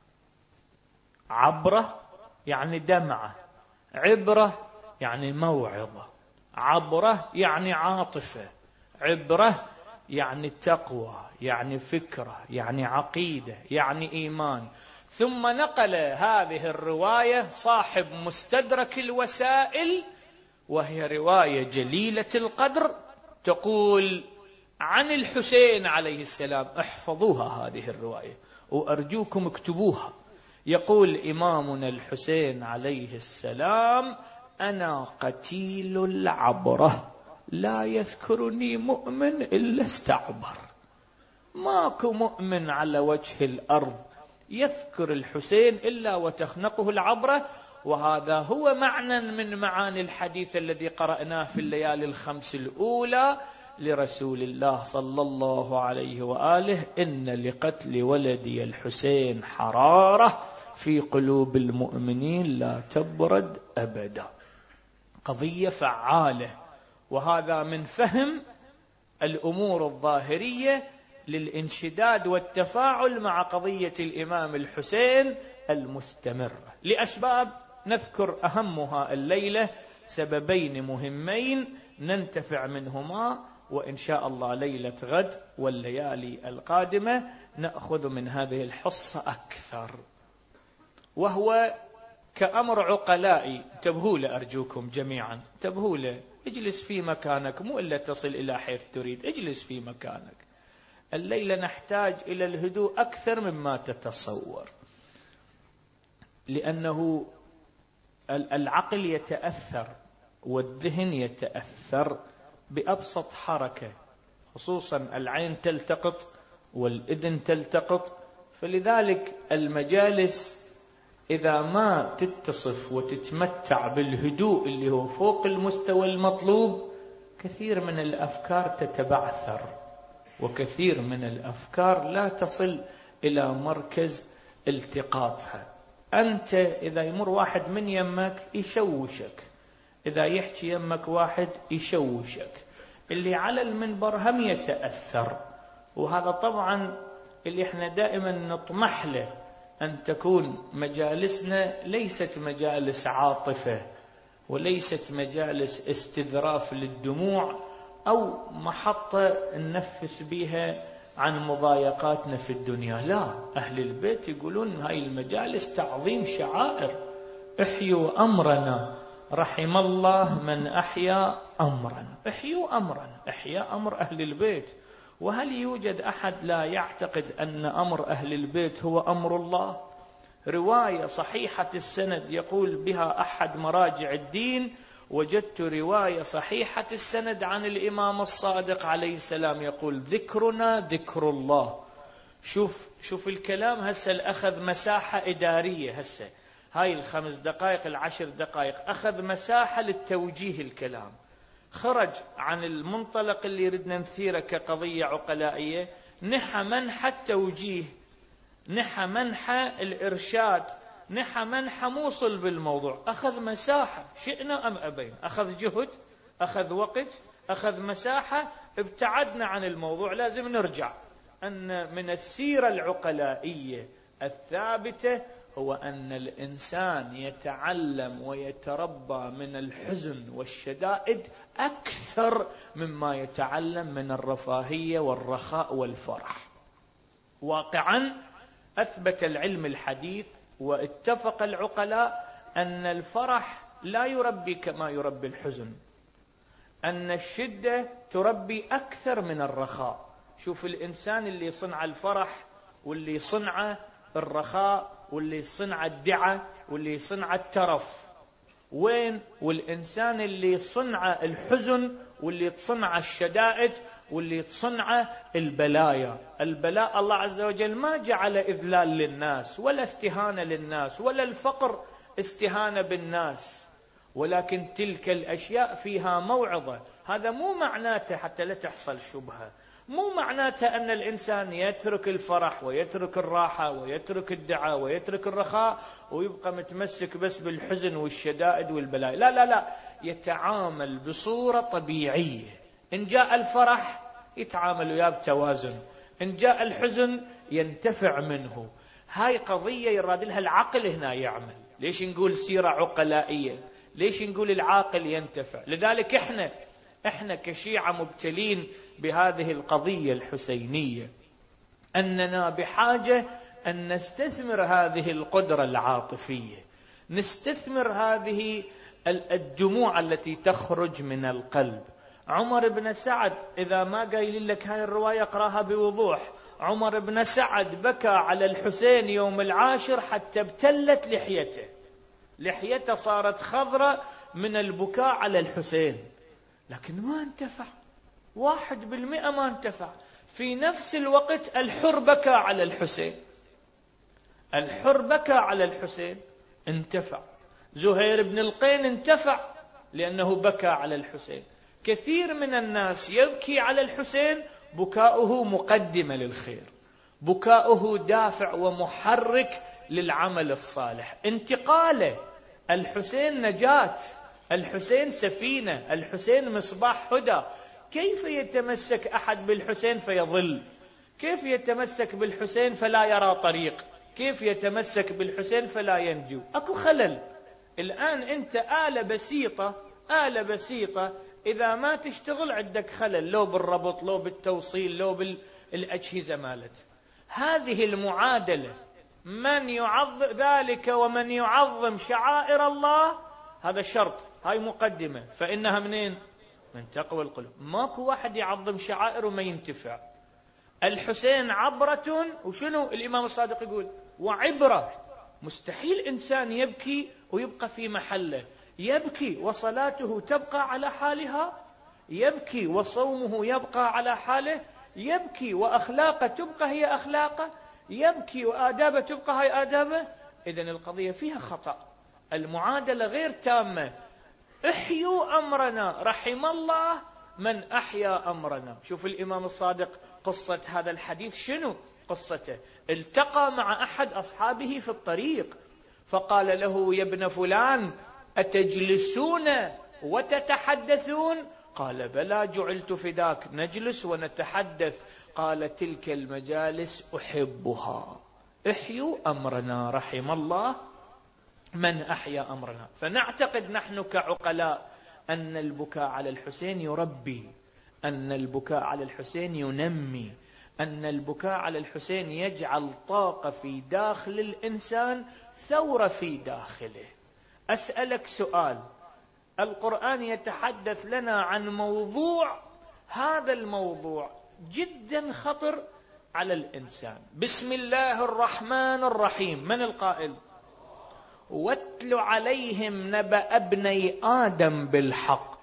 عبرة يعني دمعة، عبرة يعني موعظة، عبرة يعني عاطفة، عبرة يعني تقوى، يعني فكرة، يعني عقيدة، يعني إيمان. ثم نقل هذه الرواية صاحب مستدرك الوسائل، وهي رواية جليلة القدر، تقول عن الحسين عليه السلام. احفظوها هذه الرواية وأرجوكم اكتبوها. يقول إمامنا الحسين عليه السلام: أنا قتيل العبرة، لا يذكرني مؤمن إلا استعبر. ماكو مؤمن على وجه الأرض يذكر الحسين إلا وتخنقه العبرة. وهذا هو معنى من معاني الحديث الذي قرأناه في الليالي الخمس الأولى لرسول الله صلى الله عليه وآله: إن لقتل ولدي الحسين حرارة في قلوب المؤمنين لا تبرد أبدا. قضية فعالة، وهذا من فهم الأمور الظاهرية للانشداد والتفاعل مع قضية الإمام الحسين المستمرة، لأسباب نذكر أهمها الليلة، سببين مهمين ننتفع منهما، وإن شاء الله ليلة غد والليالي القادمة نأخذ من هذه الحصة أكثر. وهو كأمر عقلائي، انتبهوا له أرجوكم جميعا، انتبهوا له. اجلس في مكانك، مو إلا تصل إلى حيث تريد، اجلس في مكانك. الليلة نحتاج إلى الهدوء أكثر مما تتصور، لأنه العقل يتأثر والذهن يتأثر بأبسط حركة، خصوصا العين تلتقط والإذن تلتقط. فلذلك المجالس إذا ما تتصف وتتمتع بالهدوء اللي هو فوق المستوى المطلوب، كثير من الأفكار تتبعثر، وكثير من الأفكار لا تصل إلى مركز التقاطها. أنت إذا يمر واحد من يمك يشوشك، إذا يحكي يمك واحد يشوشك، اللي على المنبر هم يتأثر. وهذا طبعا اللي احنا دائما نطمح له، أن تكون مجالسنا ليست مجالس عاطفة، وليست مجالس استذراف للدموع، أو محطة ننفس بها عن مضايقاتنا في الدنيا. لا، أهل البيت يقولون هاي المجالس تعظيم شعائر. احيوا أمرنا، رحم الله من أحيا أمرا. احيوا أمرا، احيا أمر أهل البيت. وهل يوجد أحد لا يعتقد أن أمر أهل البيت هو أمر الله؟ رواية صحيحة السند يقول بها أحد مراجع الدين: وجدت رواية صحيحة السند عن الإمام الصادق عليه السلام يقول: ذكرنا ذكر الله. شوف شوف الكلام هسه الأخذ مساحة إدارية، هسه هاي الخمس دقائق العشر دقائق أخذ مساحة للتوجيه الكلام، خرج عن المنطلق اللي ردنا نثيره كقضية عقلائية، نحى منحى التوجيه، نحى منحى الإرشاد، نحى منحى موصل بالموضوع، أخذ مساحة شئنا أم أبين، أخذ جهد، أخذ وقت، أخذ مساحة، ابتعدنا عن الموضوع. لازم نرجع أن من السيرة العقلائية الثابتة هو أن الإنسان يتعلم ويتربى من الحزن والشدائد أكثر مما يتعلم من الرفاهية والرخاء والفرح. واقعا أثبت العلم الحديث واتفق العقلاء أن الفرح لا يربي كما يربي الحزن، أن الشدة تربي أكثر من الرخاء. شوف الإنسان اللي صنع الفرح واللي صنع الرخاء واللي صنع الدعة واللي صنع الترف وين، والإنسان اللي صنع الحزن واللي تصنع الشدائد واللي تصنع البلايا. البلاء الله عز وجل ما جعل إذلال للناس ولا استهانة للناس ولا الفقر استهانة بالناس، ولكن تلك الأشياء فيها موعظة. هذا مو معناته، حتى لا تحصل شبهة، مو معناته أن الإنسان يترك الفرح ويترك الراحة ويترك الدعاء ويترك الرخاء ويبقى متمسك بس بالحزن والشدائد والبلاء. لا لا لا، يتعامل بصورة طبيعية. إن جاء الفرح يتعامل وياه بتوازن، إن جاء الحزن ينتفع منه. هاي قضية يراد لها العقل هنا يعمل. ليش نقول سيرة عقلائية؟ ليش نقول العاقل ينتفع؟ لذلك إحنا إحنا كشيعة مبتلين بهذه القضية الحسينية، أننا بحاجة أن نستثمر هذه القدرة العاطفية، نستثمر هذه الدموع التي تخرج من القلب. عمر بن سعد، إذا ما قايل لك هاي الرواية اقراها بوضوح، عمر بن سعد بكى على الحسين يوم العاشر حتى ابتلت لحيته، لحيته صارت خضراء من البكاء على الحسين، لكن ما انتفع، واحد بالمئة ما انتفع. في نفس الوقت الحر بكى على الحسين، الحر بكى على الحسين انتفع. زهير بن القين انتفع لأنه بكى على الحسين. كثير من الناس يبكي على الحسين، بكاؤه مقدمة للخير، بكاؤه دافع ومحرك للعمل الصالح. انتقاله، الحسين نجاة، الحسين سفينة، الحسين مصباح هدى. كيف يتمسك أحد بالحسين فيضل؟ كيف يتمسك بالحسين فلا يرى طريق؟ كيف يتمسك بالحسين فلا ينجو؟ أكو خلل. الآن أنت آلة بسيطة، آلة بسيطة إذا ما تشتغل عندك خلل، لو بالربط لو بالتوصيل لو بالأجهزة مالت. هذه المعادلة، من يعظم ذلك ومن يعظم شعائر الله، هذا شرط، هاي مقدمة، فإنها منين؟ من تقوى القلوب. ماكو واحد يعظم شعائر وما ينتفع. الحسين عبرة، وشنو الإمام الصادق يقول؟ وعبرة. مستحيل إنسان يبكي ويبقى في محله، يبكي وصلاته تبقى على حالها، يبكي وصومه يبقى على حاله، يبكي وأخلاقه تبقى هي أخلاقه، يبكي وآدابه تبقى هي آدابه. إذن القضية فيها خطأ، المعادلة غير تامة. احيوا أمرنا، رحم الله من أحيا أمرنا. شوف الإمام الصادق قصة هذا الحديث شنو قصته؟ التقى مع أحد أصحابه في الطريق فقال له: يا ابن فلان، أتجلسون وتتحدثون؟ قال: بلى، جعلت فداك، نجلس ونتحدث. قال: تلك المجالس أحبها. احيوا أمرنا، رحم الله من أحيا أمرنا. فنعتقد نحن كعقلاء أن البكاء على الحسين يربي، أن البكاء على الحسين ينمي، أن البكاء على الحسين يجعل طاقة في داخل الإنسان، ثورة في داخله. أسألك سؤال، القرآن يتحدث لنا عن موضوع، هذا الموضوع جدا خطر على الإنسان. بسم الله الرحمن الرحيم، من القائل؟ واتل عليهم نبأ ابني آدم بالحق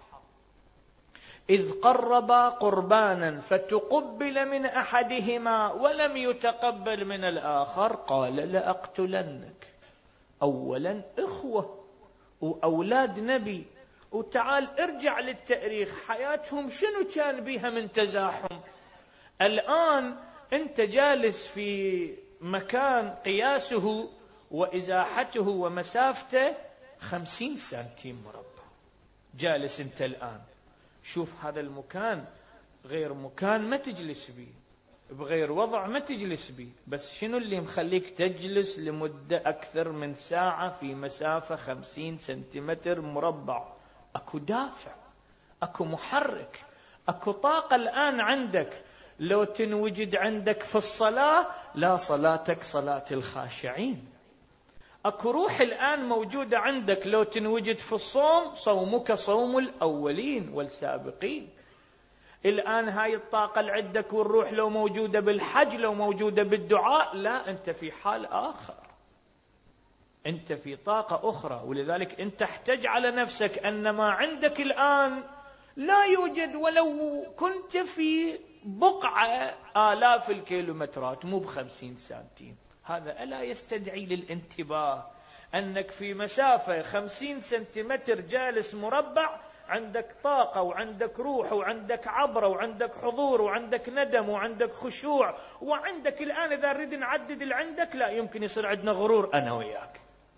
إذ قربا قربانا فتقبل من أحدهما ولم يتقبل من الآخر قال: لأقتلنك. أولا إخوة وأولاد نبي، وتعال ارجع للتاريخ، حياتهم شنو كان بيها من تزاحم. الآن أنت جالس في مكان قياسه وإزاحته ومسافته خمسين سنتيم مربع، جالس أنت الآن. شوف هذا المكان غير مكان ما تجلس بيه، بغير وضع ما تجلس بيه، بس شنو اللي مخليك تجلس لمدة أكثر من ساعة في مسافة خمسين سنتيمتر مربع؟ أكو دافع، أكو محرك، أكو طاقة الآن عندك. لو تنوجد عندك في الصلاة، لا صلاتك صلاة الخاشعين. أكو روح الآن موجودة عندك لو تنوجد في الصوم صومك صوم الأولين والسابقين. الآن هاي الطاقة اللي عندك والروح لو موجودة بالحج، لو موجودة بالدعاء، لا، أنت في حال آخر، أنت في طاقة أخرى. ولذلك أنت تحتج على نفسك أن ما عندك الآن لا يوجد ولو كنت في بقعة آلاف الكيلومترات، مو بخمسين سنتين. هذا ألا يستدعي للانتباه أنك في مسافة خمسين سنتيمتر جالس مربع عندك طاقة وعندك روح وعندك عبرة وعندك حضور وعندك ندم وعندك خشوع، وعندك الآن إذا نريد نعدد اللي عندك لا يمكن يصير عندنا غرور أنا وياك.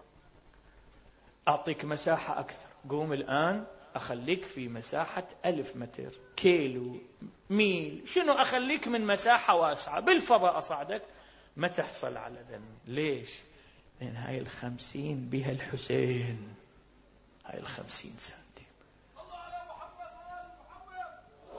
أعطيك مساحة أكثر، قوم الآن أخليك في مساحة ألف متر، كيلو، ميل، شنو أخليك من مساحة واسعة بالفضاء أصعدك، ما تحصل على ذنب. ليش؟ لأن هاي الخمسين بها الحسين، هاي الخمسين سنتي. الله على محمد وآل محمد.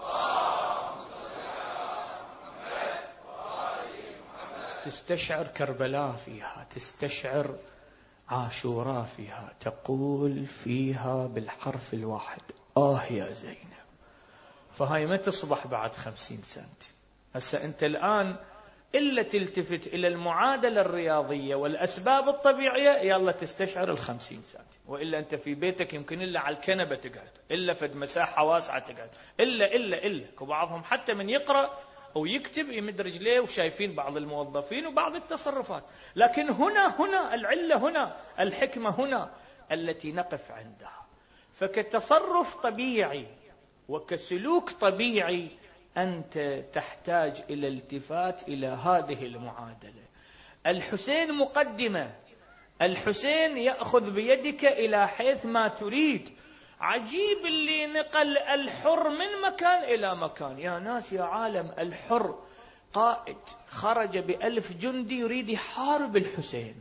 تستشعر كربلاء فيها، تستشعر عاشوراء فيها، تقول فيها بالحرف الواحد آه يا زينب. فهاي ما تصبح بعد خمسين سنتي. هسا أنت الآن إلا تلتفت إلى المعادلة الرياضية والأسباب الطبيعية يلا تستشعر الخمسين سنة، وإلا أنت في بيتك يمكن إلا على الكنبة تقعد، إلا فد مساحة واسعة تقعد، إلا إلا إلا وبعضهم حتى من يقرأ أو يكتب يمد رجليه وشايفين بعض الموظفين وبعض التصرفات. لكن هنا هنا العلة، هنا الحكمة، هنا التي نقف عندها. فكتصرف طبيعي وكسلوك طبيعي أنت تحتاج إلى الالتفات إلى هذه المعادلة. الحسين مقدمة، الحسين يأخذ بيدك إلى حيث ما تريد. عجيب اللي نقل الحر من مكان إلى مكان. يا ناس يا عالم، الحر قائد خرج بألف جندي يريد يحارب الحسين،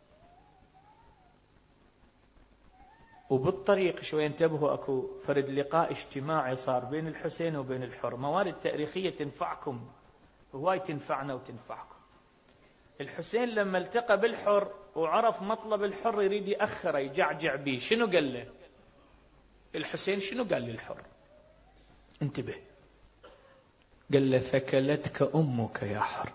وبالطريق شوي انتبهوا اكو فرد لقاء اجتماعي صار بين الحسين وبين الحر، موارد تاريخية تنفعكم هواي، تنفعنا وتنفعكم. الحسين لما التقى بالحر وعرف مطلب الحر يريد يأخره يجعجع به، شنو قال له الحسين؟ شنو قال للحر؟ انتبه، قال له ثكلتك أمك يا حر.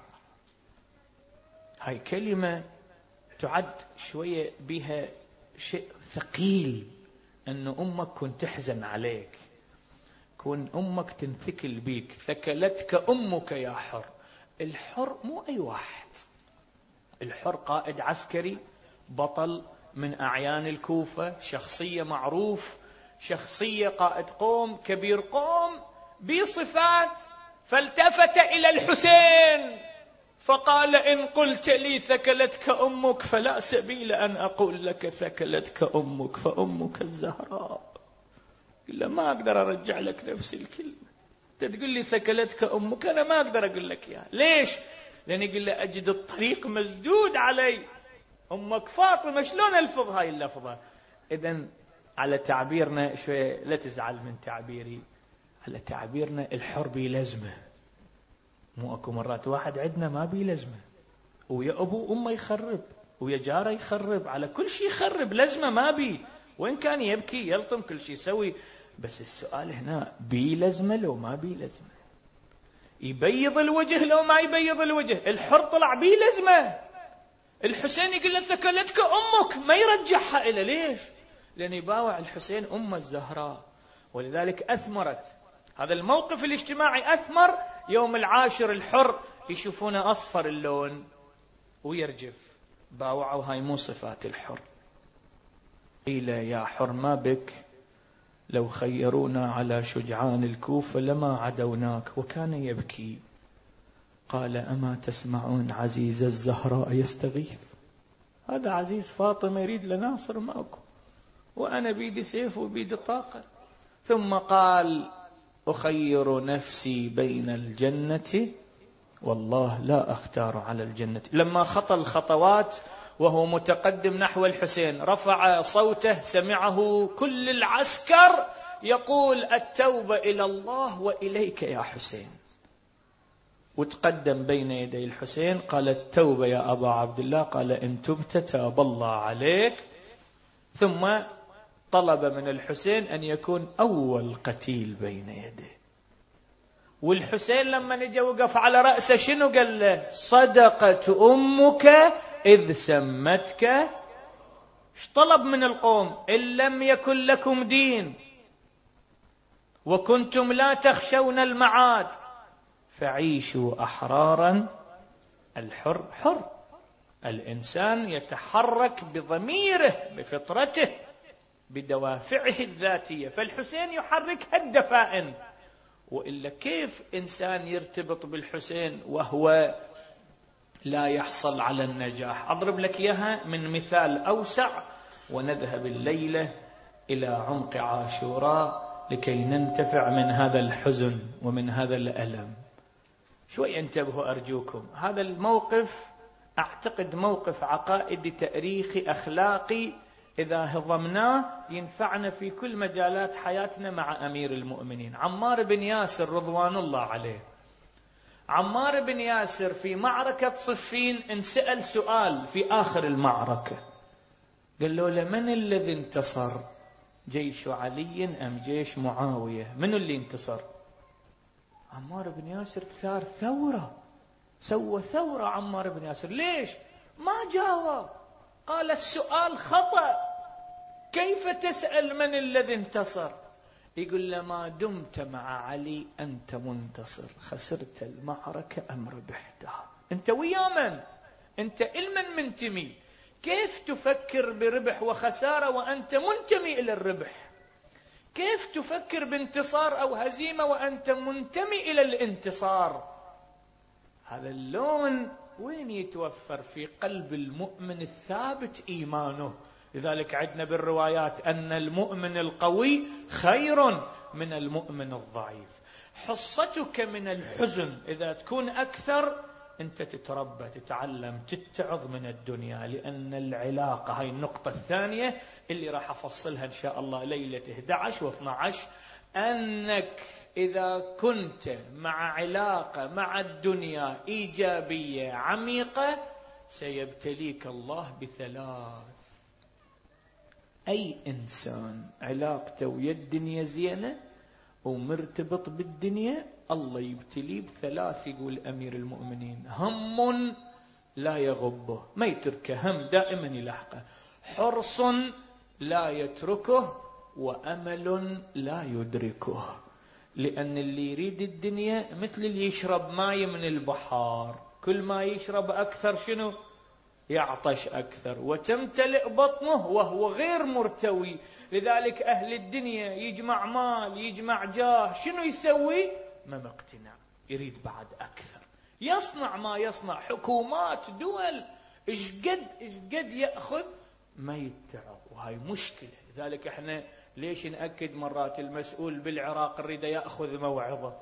هاي كلمة تعد شوية بها شيء ثقيل، أن أمك كن تحزن عليك، كن أمك تنثكل بيك. ثكلتك أمك يا حر. الحر مو أي واحد، الحر قائد عسكري، بطل من أعيان الكوفة، شخصية معروف، شخصية قائد قوم، كبير قوم، بصفات. فالتفت إلى الحسين فقال إن قلت لي ثكلتك أمك فلا سبيل أن أقول لك ثكلتك أمك فأمك الزهراء. قل ما أقدر أرجع لك نفس الكلمة، أنت تقول لي ثكلتك أمك، أنا ما أقدر أقول لك إياها. ليش؟ لأن يقول له أجد الطريق مسدود علي، أمك فاطمة، شلون ألفظ هاي اللفظة؟ إذن على تعبيرنا شوي، لا تزعل من تعبيري، على تعبيرنا الحر بي لزمه. مو أكو مرات واحد عندنا ما بي لزمه، ويا أبو أمه يخرب، ويا جاره يخرب، على كل شيء يخرب، لزمه ما بي، وإن كان يبكي يلطم كل شيء يسوي. بس السؤال هنا بي لزمه لو ما بي لزمه، يبيض الوجه لو ما يبيض الوجه. الحر طلع بي لزمه. الحسين يقول له ثكلتك أمك، ما يرجعها إلى ليش؟ لأن يباوع الحسين أم الزهراء. ولذلك أثمرت هذا الموقف الاجتماعي، أثمر يوم العاشر الحر يشوفونه أصفر اللون ويرجف، باوعوا هاي مو صفات الحر. قيل يا حر ما بك، لو خيرونا على شجعان الكوفة لما عدوناك. وكان يبكي. قال أما تسمعون عزيز الزهراء يستغيث؟ هذا عزيز فاطمة يريد لناصر ماكو، وأنا بيدي سيف وبيدي طاقة. ثم قال أخير نفسي بين الجنة والله لا أختار على الجنة. لما خطى الخطوات وهو متقدم نحو الحسين رفع صوته، سمعه كل العسكر يقول التوبة إلى الله وإليك يا حسين. وتقدم بين يدي الحسين، قال التوبة يا أبا عبد الله، قال إن تبت تاب الله عليك. ثم طلب من الحسين أن يكون أول قتيل بين يديه. والحسين لما نجى وقف على رأسه شنو قال له؟ صدقت أمك إذ سمتك. ايش طلب من القوم؟ إن لم يكن لكم دين وكنتم لا تخشون المعاد فعيشوا أحرارا. الحر حر، الإنسان يتحرك بضميره بفطرته بدوافعه الذاتية، فالحسين يحرك الدفائن. وإلا كيف إنسان يرتبط بالحسين وهو لا يحصل على النجاح؟ أضرب لك إياها من مثال أوسع ونذهب الليلة إلى عمق عاشوراء لكي ننتفع من هذا الحزن ومن هذا الألم. شوي انتبهوا أرجوكم، هذا الموقف أعتقد موقف عقائدي تاريخي أخلاقي، إذا هضمناه ينفعنا في كل مجالات حياتنا مع أمير المؤمنين عمار بن ياسر رضوان الله عليه. عمار بن ياسر في معركة صفين انسأل سؤال في آخر المعركة، قال له لمن الذي انتصر؟ جيش علي أم جيش معاوية؟ من اللي انتصر؟ عمار بن ياسر ثار ثورة، سوى ثورة عمار بن ياسر. ليش؟ ما جاوب، قال السؤال خطأ، كيف تسأل من الذي انتصر؟ يقول له ما دمت مع علي أنت منتصر، خسرت المعركة أم ربحتها؟ أنت ويا من؟ أنت إلمن منتمي؟ كيف تفكر بربح وخسارة وأنت منتمي إلى الربح؟ كيف تفكر بانتصار أو هزيمة وأنت منتمي إلى الانتصار؟ هذا اللون وين يتوفر؟ في قلب المؤمن الثابت إيمانه. لذلك عندنا بالروايات أن المؤمن القوي خير من المؤمن الضعيف. حصتك من الحزن إذا تكون أكثر أنت تتربى، تتعلم، تتعظ من الدنيا، لأن العلاقة، هاي النقطة الثانية اللي راح أفصلها إن شاء الله ليلة أحد عشر واثني عشر، أنك إذا كنت مع علاقة مع الدنيا إيجابية عميقة سيبتليك الله بثلاث. أي إنسان علاقته ويا الدنيا زينة ومرتبط بالدنيا الله يبتليه بثلاث. يقول أمير المؤمنين هم لا يغبه، ما يتركه، هم دائما يلحقه، حرص لا يتركه، وأمل لا يدركه. لأن اللي يريد الدنيا مثل اللي يشرب ماء من البحار، كل ما يشرب أكثر شنو؟ يعطش أكثر وتمتلئ بطنه وهو غير مرتوي. لذلك أهل الدنيا يجمع مال، يجمع جاه، شنو يسوي؟ ما مقتنع، يريد بعد أكثر، يصنع ما يصنع، حكومات دول إشقد إشقد يأخذ ما يتعظ، وهاي مشكلة. لذلك احنا ليش نأكد مرات المسؤول بالعراق نريد يأخذ موعظة،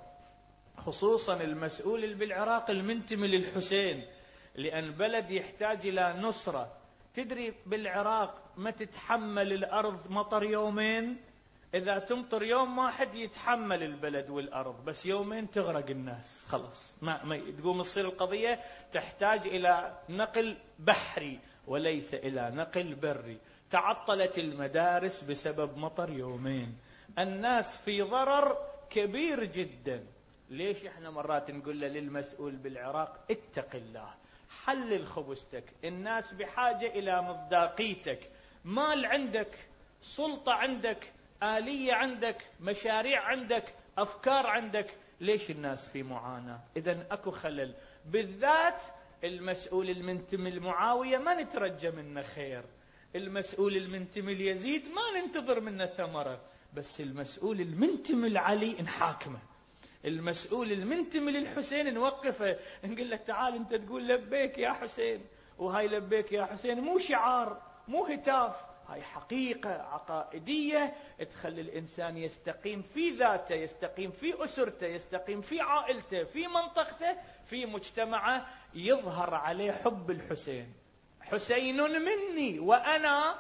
خصوصا المسؤول بالعراق المنتمي للحسين، لأن بلد يحتاج إلى نصرة. تدري بالعراق ما تتحمل الأرض مطر يومين، إذا تمطر يوم واحد يتحمل البلد والأرض، بس يومين تغرق الناس خلص، ما, ما تقوم تصير القضية تحتاج إلى نقل بحري وليس إلى نقل بري. تعطلت المدارس بسبب مطر يومين، الناس في ضرر كبير جدا. ليش احنا مرات نقول للمسؤول بالعراق اتق الله، حلل خبزتك، الناس بحاجة إلى مصداقيتك، مال عندك، سلطة عندك، آلية عندك، مشاريع عندك، أفكار عندك، ليش الناس في معاناة؟ إذن أكو خلل. بالذات المسؤول المنتمي لمعاوية ما نترجى منه خير، المسؤول المنتمي ليزيد ما ننتظر منه ثمرة، بس المسؤول المنتمي لعلي نحاكمه، المسؤول المنتمي للحسين نوقفه، نقول له تعال انت تقول لبيك يا حسين، وهاي لبيك يا حسين مو شعار مو هتاف، هاي حقيقة عقائدية تخلي الإنسان يستقيم في ذاته، يستقيم في أسرته، يستقيم في عائلته، في منطقته، في مجتمعه، يظهر عليه حب الحسين. حسين مني وأنا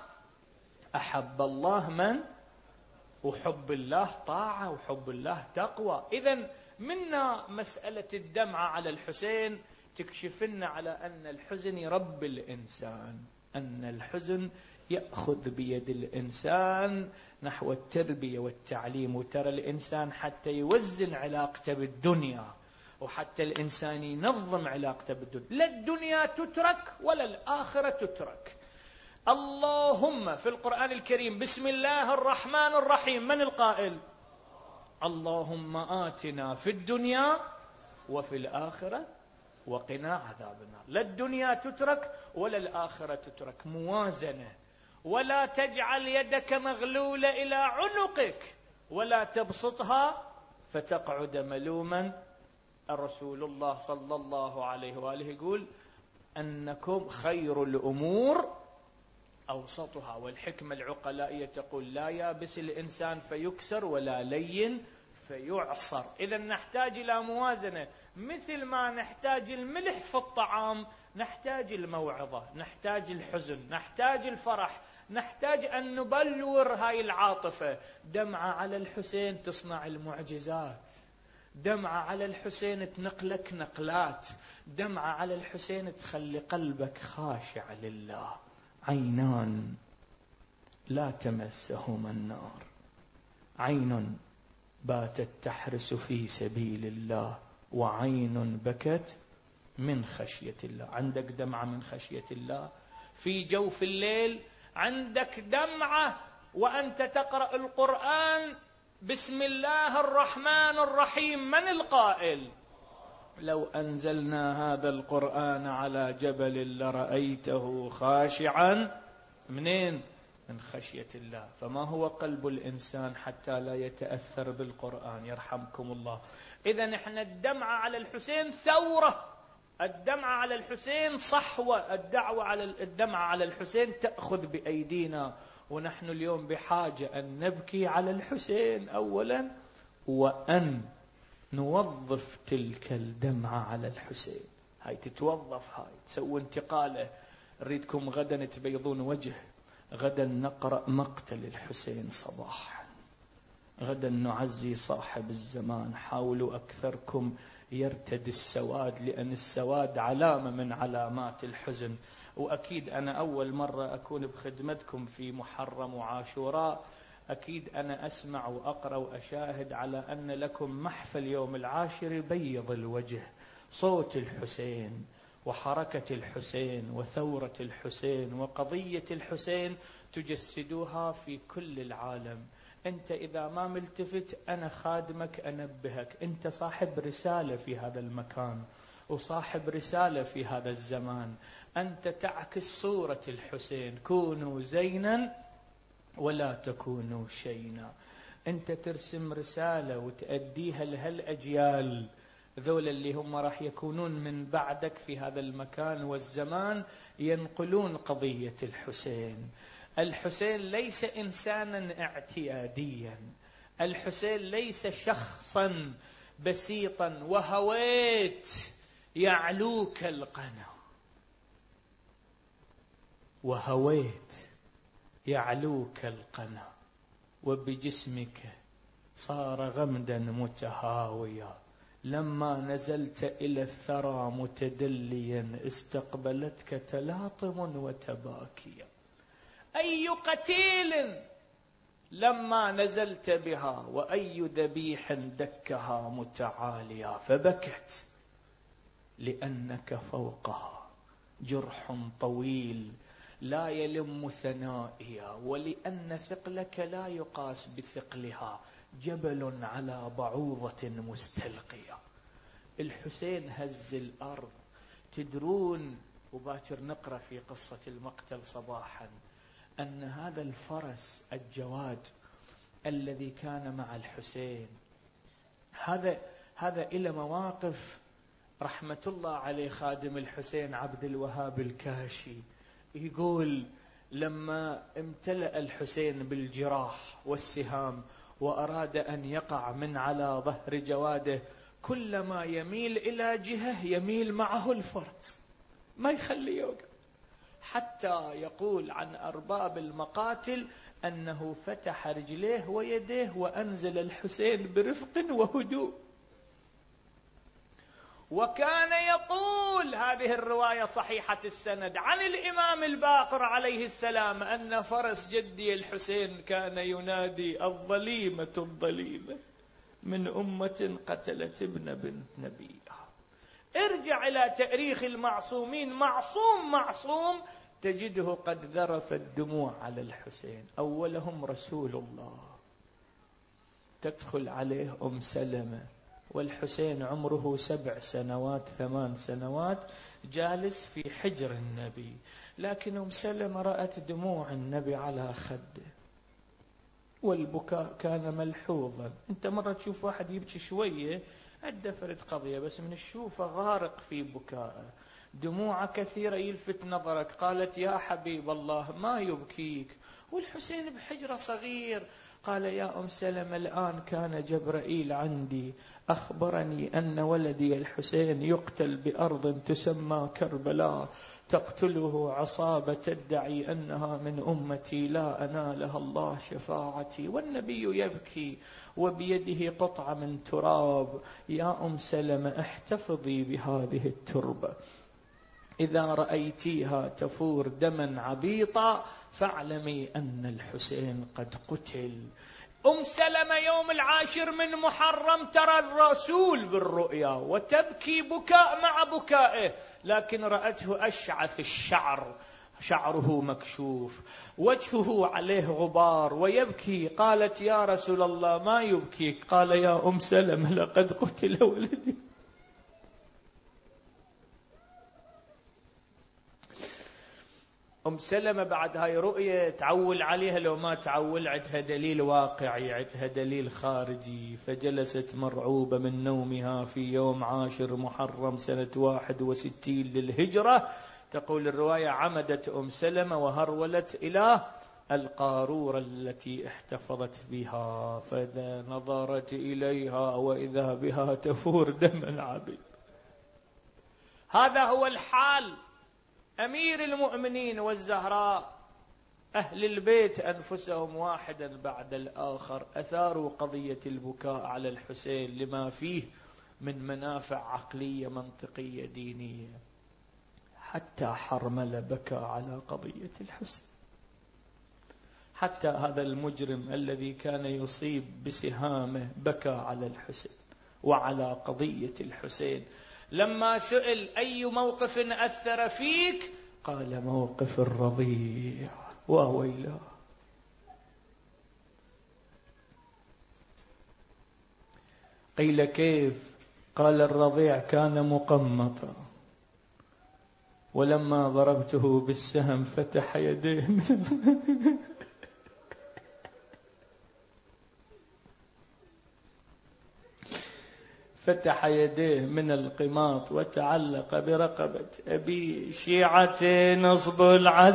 أحب الله من؟ وحب الله طاعة وحب الله تقوى. إذن منا مسألة الدمعة على الحسين تكشف لنا على أن الحزن يربي الإنسان، أن الحزن يأخذ بيد الإنسان نحو التربية والتعليم. وترى الإنسان حتى يوزن علاقته بالدنيا، وحتى الإنسان ينظم علاقته بالدنيا، لا الدنيا تترك ولا الآخرة تترك. اللهم في القرآن الكريم بسم الله الرحمن الرحيم، من القائل؟ اللهم آتنا في الدنيا وفي الآخرة وقنا عذاب النار. لا الدنيا تترك ولا الآخرة تترك، موازنة. ولا تجعل يدك مغلولة إلى عنقك ولا تبسطها فتقعد ملوما. الرسول الله صلى الله عليه وآله يقول أنكم خير الأمور أوسطها، والحكمة العقلائية تقول لا يابس الإنسان فيكسر ولا لين فيعصر. إذا نحتاج إلى موازنة، مثل ما نحتاج الملح في الطعام نحتاج الموعظة، نحتاج الحزن، نحتاج الفرح، نحتاج أن نبلور هاي العاطفة. دمعة على الحسين تصنع المعجزات، دمعة على الحسين تنقلك نقلات، دمعة على الحسين تخلي قلبك خاشع لله. عينان لا تمسهما النار، عين باتت تحرس في سبيل الله، وعين بكت من خشية الله. عندك دمعة من خشية الله في جوف الليل، عندك دمعة وأنت تقرأ القرآن بسم الله الرحمن الرحيم، من القائل؟ لو أنزلنا هذا القرآن على جبل لرأيته خاشعا منين؟ من خشية الله. فما هو قلب الإنسان حتى لا يتأثر بالقرآن؟ يرحمكم الله. إذا نحن الدمعة على الحسين ثورة، الدمعة على الحسين صحوة، الدعوة على الدمعة على الحسين تأخذ بأيدينا. ونحن اليوم بحاجة أن نبكي على الحسين أولا، وأن نوظف تلك الدمعة على الحسين. هاي تتوظف، هاي تسوي انتقاله. نريدكم غدا تبيضون وجه، غدا نقرأ مقتل الحسين صباحا، غدا نعزي صاحب الزمان. حاولوا أكثركم يرتدي السواد، لأن السواد علامة من علامات الحزن. وأكيد أنا أول مرة أكون بخدمتكم في محرم وعاشوراء، أكيد أنا أسمع وأقرأ وأشاهد على أن لكم محفل يوم العاشر بيض الوجه. صوت الحسين وحركة الحسين وثورة الحسين وقضية الحسين تجسدوها في كل العالم. أنت إذا ما ملتفت أنا خادمك أنبهك، أنت صاحب رسالة في هذا المكان وصاحب رسالة في هذا الزمان. أنت تعكس صورة الحسين، كونوا زينا ولا تكونوا شينا. أنت ترسم رسالة وتأديها لهالأجيال ذول اللي هم راح يكونون من بعدك في هذا المكان والزمان، ينقلون قضية الحسين. الحسين ليس إنسانا اعتياديا، الحسين ليس شخصا بسيطا وهويت يعلوك القنا، وهويت يعلوك القنا، وبجسمك صار غمدا متهاويا. لما نزلت إلى الثرى متدليا استقبلتك تلاطم وتباكيا. أي قتيل لما نزلت بها، وأي ذبيح دكها متعاليا. فبكت لأنك فوقها جرح طويل لا يلم ثنائها، ولأن ثقلك لا يقاس بثقلها، جبل على بعوضة مستلقية. الحسين هز الأرض. تدرون وباكر نقرأ في قصة المقتل صباحا أن هذا الفرس الجواد الذي كان مع الحسين، هذا هذا إلى مواقف رحمة الله عليه خادم الحسين عبد الوهاب الكاشي. يقول لما امتلأ الحسين بالجراح والسهام وأراد أن يقع من على ظهر جواده، كلما يميل إلى جهة يميل معه الفرس، ما يخلي يوقف. حتى يقول عن أرباب المقاتل أنه فتح رجليه ويديه وأنزل الحسين برفق وهدوء. وكان يقول، هذه الرواية صحيحة السند عن الإمام الباقر عليه السلام، أن فرس جدي الحسين كان ينادي: الظليمة الظليمة من أمة قتلت ابن بنت نبيها. ارجع إلى تاريخ المعصومين، معصوم معصوم تجده قد ذرف الدموع على الحسين. أولهم رسول الله، تدخل عليه أم سلمة والحسين عمره سبع سنوات ثمان سنوات جالس في حجر النبي، لكن أم سلمة رأت دموع النبي على خده والبكاء كان ملحوظا. انت مرة تشوف واحد يبكي شوية الدفرت قضية، بس من الشوفة غارق في بكاء، دموع كثيرة يلفت نظرك. قالت: يا حبيب الله ما يبكيك والحسين بحجرة صغير؟ قال: يا أم سلمة الآن كان جبرائيل عندي أخبرني أن ولدي الحسين يقتل بأرض تسمى كربلاء، تقتله عصابة تدعي أنها من أمتي لا أنالها الله شفاعتي، والنبي يبكي وبيده قطعة من تراب. يا أم سلمة احتفظي بهذه التربة، إذا رأيتيها تفور دما عبيطا فاعلمي أن الحسين قد قتل. أم سلمة يوم العاشر من محرم ترى الرسول بالرؤيا وتبكي بكاء مع بكائه، لكن رأته أشعث الشعر، شعره مكشوف، وجهه عليه غبار ويبكي. قالت: يا رسول الله ما يبكيك؟ قال: يا أم سلمة لقد قتل ولدي. أم سلمة بعد هاي رؤية تعول عليها، لو ما تعول عندها دليل واقعي، عندها دليل خارجي. فجلست مرعوبة من نومها في يوم عاشر محرم سنة واحد وستين للهجرة. تقول الرواية: عمدت أم سلمة وهرولت إلى القارورة التي احتفظت بها، فإذا نظرت إليها وإذا بها تفور دما عبيد. هذا هو الحال. أمير المؤمنين والزهراء أهل البيت أنفسهم واحدا بعد الآخر أثاروا قضية البكاء على الحسين لما فيه من منافع عقلية منطقية دينية. حتى حرملة بكى على قضية الحسين، حتى هذا المجرم الذي كان يصيب بسهامه بكى على الحسين وعلى قضية الحسين. لما سئل: أي موقف أثر فيك؟ قال: موقف الرضيع. وويلا. قيل: كيف؟ قال: الرضيع كان مقمطا، ولما ضربته بالسهم فتح يديه فتح يديه من القماط وتعلق برقبة أبي. شيعة نصب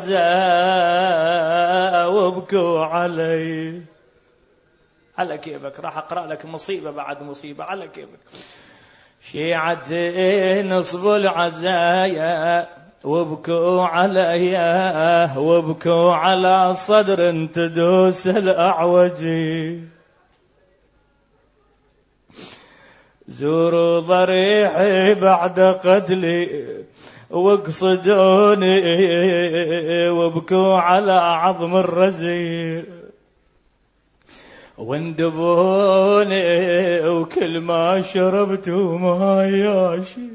العزاء وابكوا علي. على كيفك، راح أقرأ لك مصيبة بعد مصيبة على كيفك. شيعة نصب العزايا وابكوا علي، وابكوا على صدر تدوس الأعوجي. زوروا ضريحي بعد قتلي واقصدوني، وابكوا على عظم الرزي واندبوني، وكل ما شربت ما ياشي.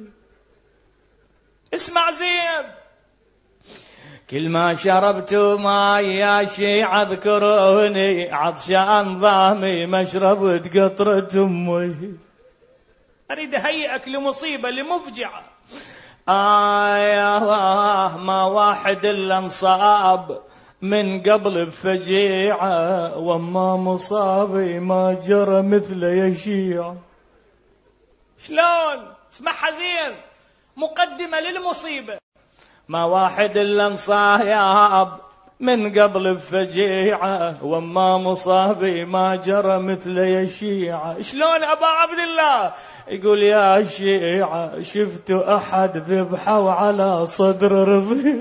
اسمع زين، كل ما شربت ما ياشي اذكروني، عطشان ضامي مشربة قطرة امي. أريد أهيئك لمصيبة لمفجعة. آه يا الله، ما واحد إلا انصاب من قبل بفجيعة، وما مصابي ما جرى مثل يشيع. شلون؟ اسمعها زين، مقدمة للمصيبة. ما واحد إلا انصاب من قبل بفجيعة، وما مصابي ما جرى مثل يشيعة. شلون أبا عبد الله؟ يقول: يا شيعة شفت أحد ذبحوا على صدر رضي.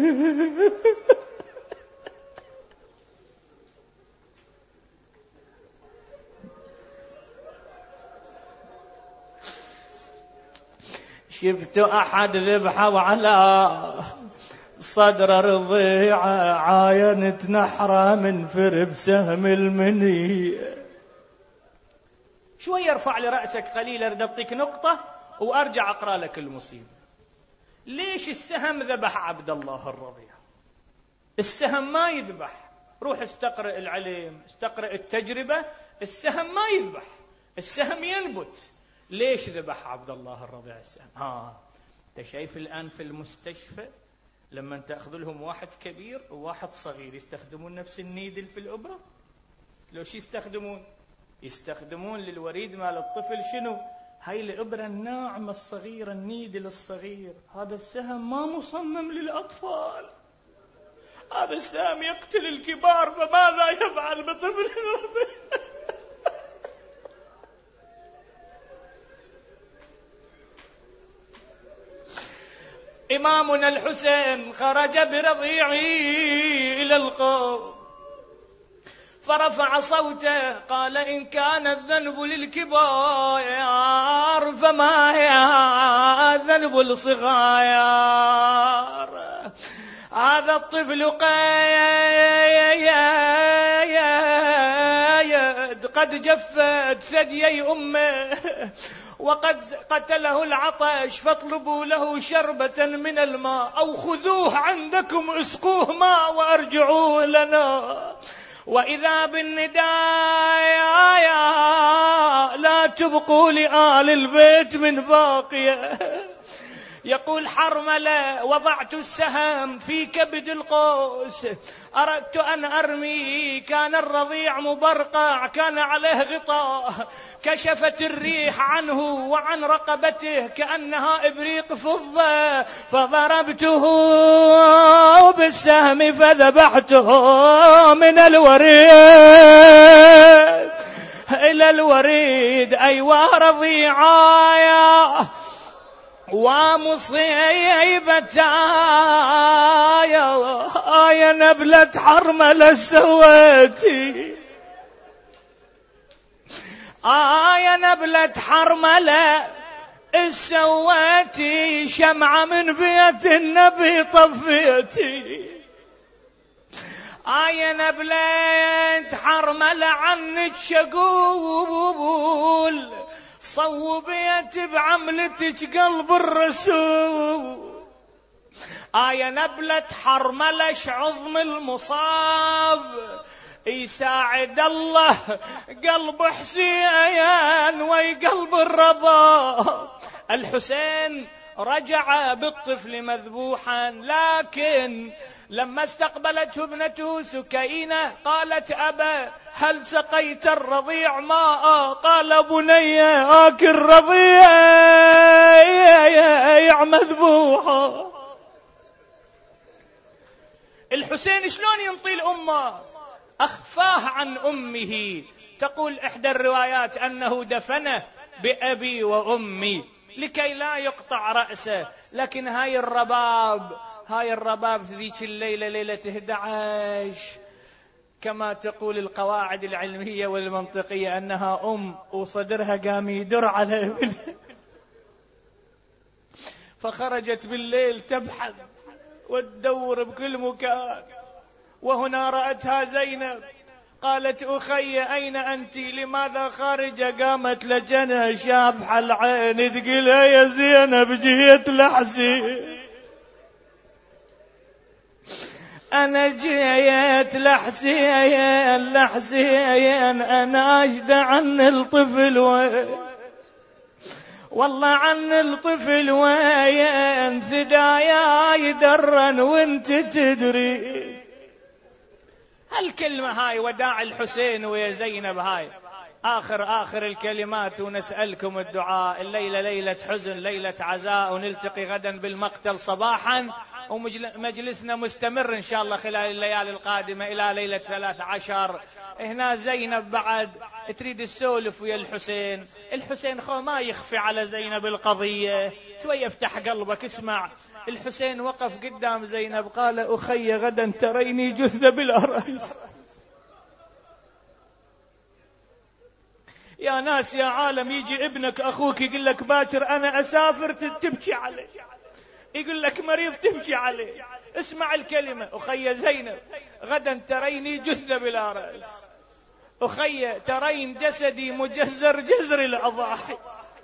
شفت أحد ذبحه على صدر رضيعة عاينت نحرة من فرب سهم المنية. شوي ارفع لي رأسك قليلا اريد أعطيك نقطة وأرجع أقرأ لك المصيبة. ليش السهم ذبح عبد الله الرضيع؟ السهم ما يذبح، روح استقرأ العلم، استقرأ التجربة، السهم ما يذبح، السهم ينبت. ليش ذبح عبد الله الرضيع السهم؟ ها انت شايف الآن في المستشفى لما تأخذ لهم واحد كبير وواحد صغير يستخدمون نفس النيدل في الإبرة؟ لو شي يستخدمون؟ يستخدمون للوريد مال الطفل شنو؟ هاي الإبرة الناعمة الصغيرة، النيدل الصغير. هذا السهم ما مصمم للأطفال، هذا السهم يقتل الكبار، فماذا يفعل بطفل الرضيع؟ إمامنا الحسين خرج برضيعه إلى القوم فرفع صوته قال: إن كان الذنب للكبار فما هي الذنب الصغير. هذا الطفل قيد قد جفت ثديي أمه وقد قتله العطش، فاطلبوا له شربة من الماء أو خذوه عندكم اسقوه ماء وارجعوه لنا. وإذا بالنداء لا تبقوا لآل البيت من باقية. يقول حرملة: وضعت السهم في كبد القوس، أردت أن أرمي، كان الرضيع مبرقع، كان عليه غطاء، كشفت الريح عنه وعن رقبته كأنها إبريق فضة، فضربته بالسهم فذبحته من الوريد إلى الوريد. أيوا رضيعايا ومصيبة يا آية نبلة حرملة سويتي، آية نبلة حرملة سويتي، شمعة من بيت النبي طفيتي. آية نبلة حرملة عنك شقول، صوبيت بعملتك قلب الرسول. آية نبلة حرملش عظم المصاب، يساعد الله قلب حسين ويقلب الرباب. الحسين رجع بالطفل مذبوحا، لكن لما استقبلته ابنته سكينة قالت: أبا هل سقيت الرضيع ماء؟ قال: بني آكل رضيع يا مذبوحا. الحسين شلون ينطي الأمة؟ أخفاه عن أمه. تقول إحدى الروايات أنه دفنه بأبي وأمي لكي لا يقطع رأسه. لكن هاي الرباب هاي الرباب ذيك الليلة ليلة إحدى عشر كما تقول القواعد العلمية والمنطقية أنها أم وصدرها قام يدر عليه، فخرجت بالليل تبحث وتدور بكل مكان، وهنا رأتها زينب قالت: أخي أين أنت؟ لماذا خارجة؟ قامت لجنها شابحة العين تقولها: يا زينب جيت لحسين، أنا جيت لحسين لحسين، أنا أجد عن الطفل وين، والله عن الطفل وين، ثدايا يدرن وانت تدري. هالكلمة هاي وداع الحسين ويا زينب، هاي آخر آخر الكلمات، ونسألكم الدعاء. الليلة ليلة حزن، ليلة عزاء، ونلتقي غدا بالمقتل صباحا، ومجلسنا مستمر إن شاء الله خلال الليالي القادمة إلى ليلة ثلاث عشر. هنا زينب بعد تريد السولف ويا الحسين. الحسين خو ما يخفي على زينب القضية، شوي افتح قلبك اسمع. الحسين وقف قدام زينب قال: أخي غدا تريني جثة بلا رأس، يا ناس يا عالم، يجي ابنك أخوك يقول لك باكر أنا أسافر تبكي عليه، يقول لك مريض تبكي عليه. اسمع الكلمة: أخي زينب غدا تريني جثة بلا رأس، أخي ترين جسدي مجزر جزر الأضاحي،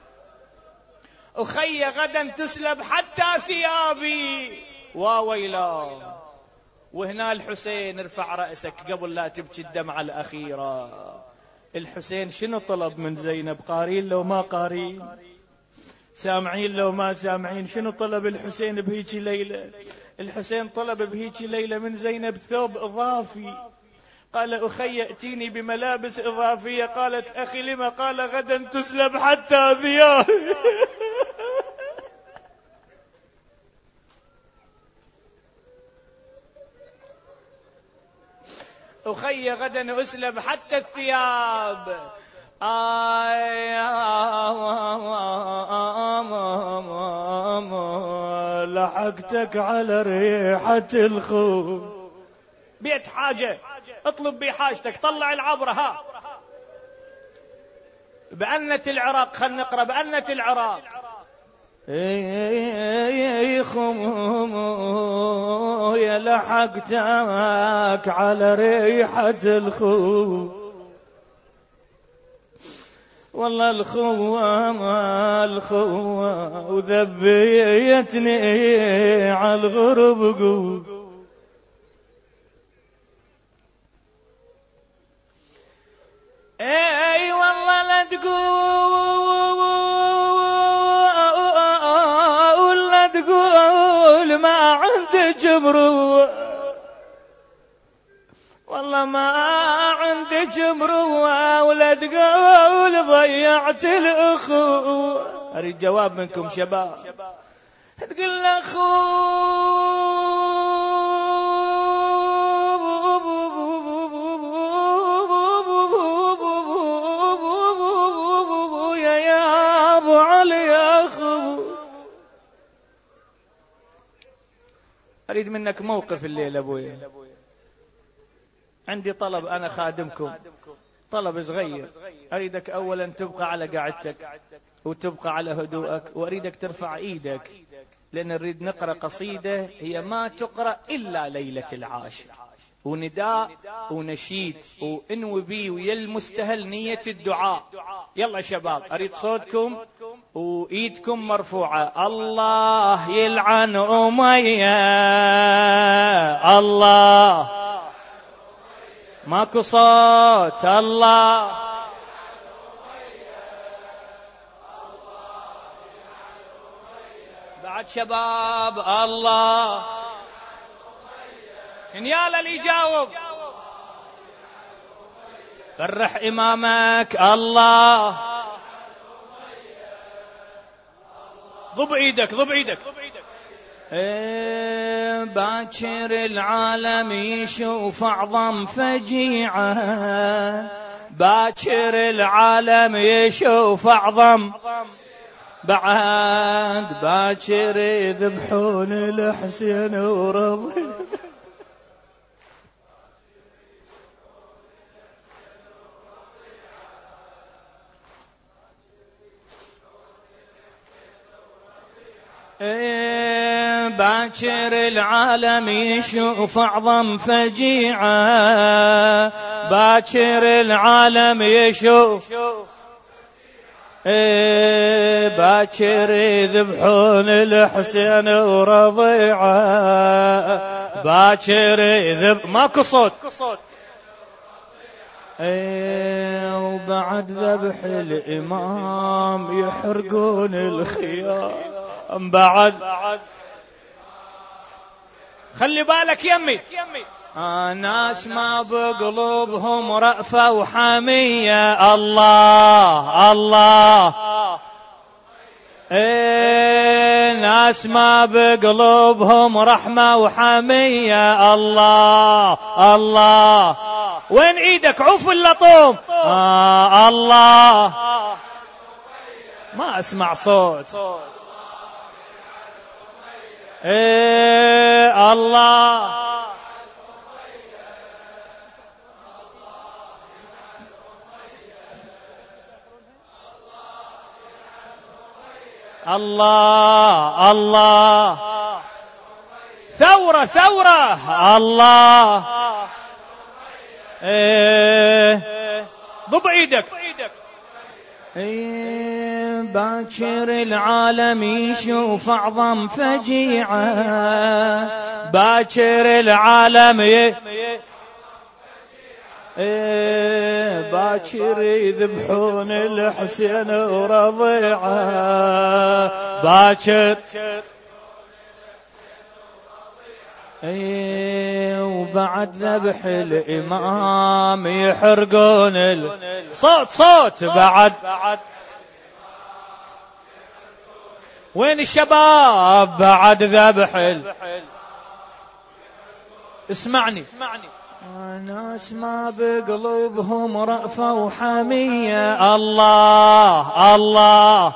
أخي غدا تسلب حتى ثيابي واويلا. وهنا الحسين: ارفع رأسك قبل لا تبكي الدمعة الأخيرة. الحسين شنو طلب من زينب؟ قارين لو ما قارين، سامعين لو ما سامعين. شنو طلب الحسين بهيك ليلة؟ الحسين طلب بهيك ليلة من زينب ثوب إضافي. قال: أخي ائتيني بملابس إضافية. قالت: أخي لما؟ قال: غدا تسلب حتى ثيابي. أخي غدا أسلب حتى الثياب. لحقتك على ريحة الخوف. بيت حاجة، اطلب بي حاجتك، طلع العبرة. ها بأنة العراق، خلنا نقرأ بأنة العراق. يا خمويا لحقتك على ريحة الخوف، والله الخوة ما الخوة وذبيتني على الغرب قوة. اي والله لا تقول لا تقول ما عندي جمروة، والله ما عندي جمروة، ولا تقول ضيعت الأخوة. أريد جواب منكم شباب. تقول أخو يا أبو علي يا أخو. أريد منك موقف الليل أبوي. عندي طلب، أنا خادمكم، طلب صغير. أريدك أولا تبقى على قاعدتك وتبقى على هدوءك، وأريدك ترفع إيدك، لأن نريد نقرأ قصيدة هي ما تقرأ إلا ليلة العاشر، ونداء ونشيد وإنو بي ويا المستهل نية الدعاء. يلا شباب، أريد صوتكم وإيدكم مرفوعة. الله يلعن أمية، الله ماكو صوت. الله بعد شباب. الله يالا اللي يجاوب. فرح إمامك. الله ضب ايدك ضب ايدك. إيه باكر العالم يشوف أعظم فجيعة، باكر العالم يشوف أعظم، بعد باكر يذبحون الحسين ورضي. إيه باكر العالم يشوف أعظم فجيعة، باكر العالم يشوف. إيه باكر يذبحون الحسين ورضيعة، باكر يذب ماكو صوت. إيه وبعد ذبح الإمام يحرقون الخيام. بعد خلي بالك يمي، آه ناس ما بقلوبهم رأفة وحمية. الله الله إيه ناس ما بقلوبهم رحمة وحمية. الله الله وين ايدك؟ عوف اللطوم. آه الله ما اسمع صوت. إيه الله الله الله ثورة ثورة الله ايه ضب ايدك ايه باكر العالم يشوف اعظم فجيعة باكر العالم ي... ايه باكر يذبحون الحسين ورضيعه باكر ايه وبعد ذبح الامام يحرقون ال... صوت صوت بعد وين الشباب بعد ذبح ال... اسمعني ناس ما بقلوبهم رأفة وحمية الله الله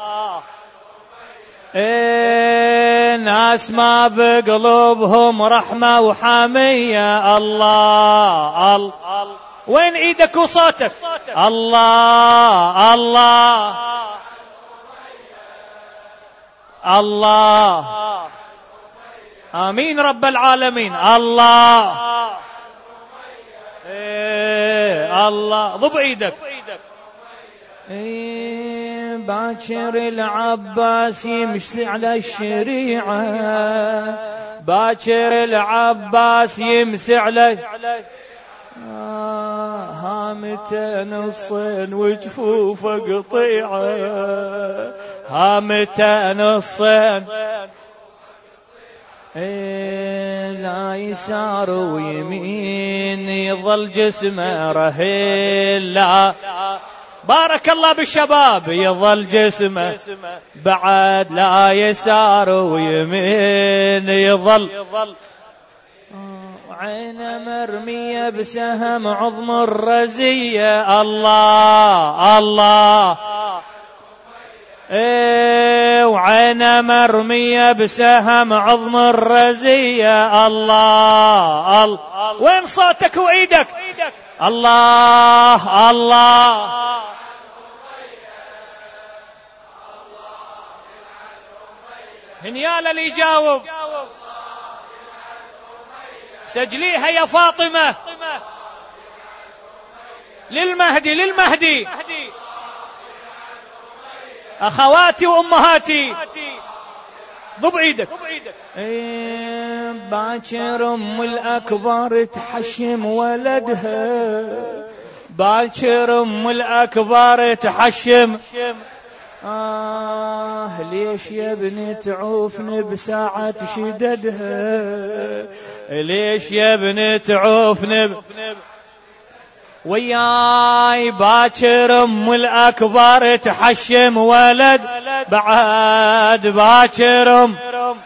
إيه ناس ما بقلوبهم رحمة وحمية الله الله وين ايدك وصوتك الله الله الله آمين رب العالمين الله إيه الله ضب ايدك إيه باكر العباس يمشي على الشريعة باكر العباس يمشي على آه هامتين الصين وجفوفه قطيعة هامتين الصين إيه لا يسار ويمين يظل جسمه رهيل لا بارك الله بالشباب يظل جسمه بعد لا يسار ويمين يظل عينه مرمية بسهم عظم الرزية الله الله ايه وعينه مرمية بسهم عظم الرزية الله الله وين صوتك وايدك الله الله هنيال اللي يجاوب سجليها يا فاطمة للمهدي للمهدي أخواتي وأمهاتي ضب ايدك إيه باكر أم الأكبر تحشم ولدها باكر أم الأكبر تحشم آه ليش يا ابني تعوفني بساعة شددها ليش يا ابني تعوفني ب... وياي باكر أم الأكبر تحشم ولد بعد باكر أم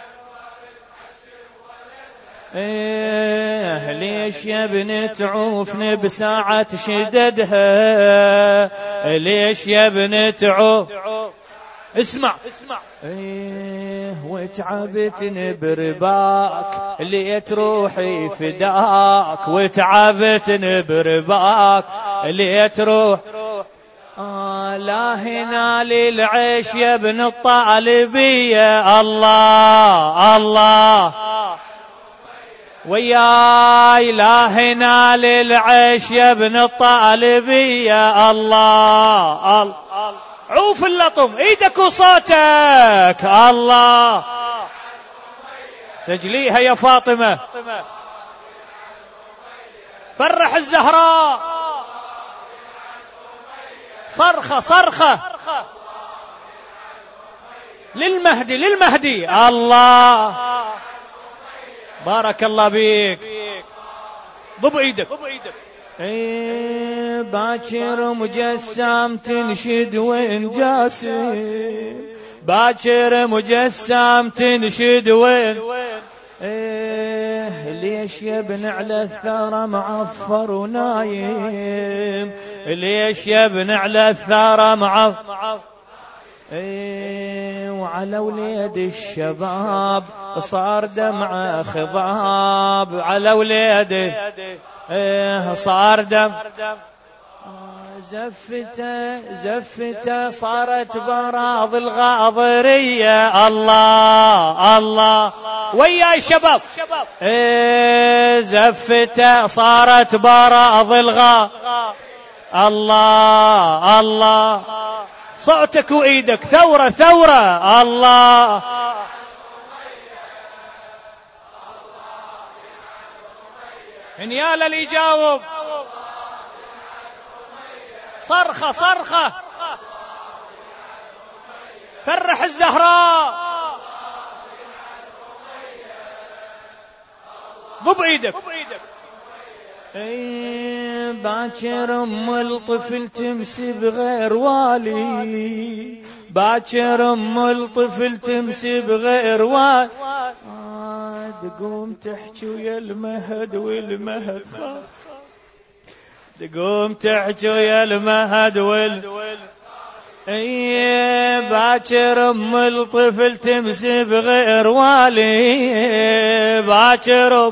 إيه ليش يا ابني تعوفني بساعة شددها ليش يا ابني تعوف اسمع اسمع ايه وتعبتني برباك ليت روحي فداك وتعبتني برباك ليت روح آه لا هنا للعيش يا ابن الطالبية الله الله وياي لا هنا للعيش يا ابن الطالبية الله الله عوف اللطم ايدك وصوتك الله سجليها يا فاطمة فرح الزهراء صرخة صرخة للمهدي للمهدي الله بارك الله بيك ضب ايدك ايه باكر مجسم تنشد وين جاسم باكر مجسم تنشد وين ايه ليش يا ابن على الثرى معفر ونايم ليش يا ابن على الثرى معفر ايه وعلى وليد الشباب صار دمعه خضاب على وليده ايه صار دم زفته زفته صارت براض الغاضرية. الله الله ويا الشباب. إيه زفته صارت براض الغا. الله الله صوتك وإيدك. ثورة ثورة. الله هنيال اللي يجاوب. صرخة صرخة. فرح الزهراء. ضب ايدك. اي باكر ام الطفل تمسي بغير والي. باكر ام الطفل تمسي بغير والي. آه تقوم تحكي ويا المهد والمهد خاف. تقوم تحكي ويا المهد وال اي باكر ام الطفل تمسي بغير والي. باكر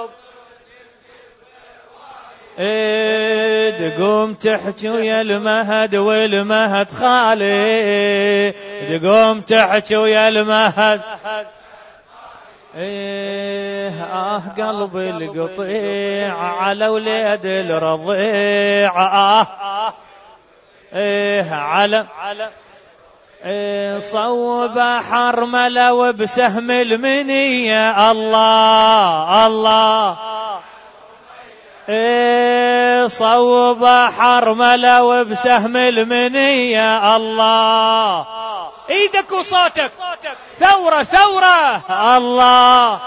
اي تقوم تحكي ويا المهد والمهد خالي. تقوم تحكي ويا المهد. ايه اه قلب القطيع على ولاد الرضيع. اه ايه على ايه صوب حرمله وبسهم المنيه. الله الله ايه صوب حرمله وبسهم المنيه. الله ايدك وصوتك. ثورة ثورة. الله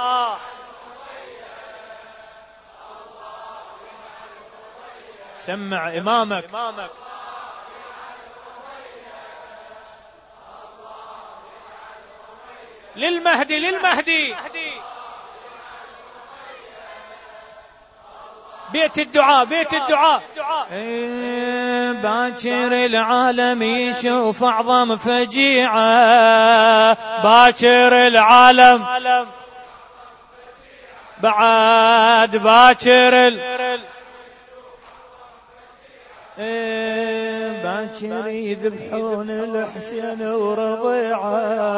سمع إمامك. للمهدي للمهدي. بيت الدعاء بيت الدعاء. إيه باكر العالم يشوف أعظم فجيعة. باكر العالم بعد باكر ال... إيه باكر يذبحون الحسين ورضيعه.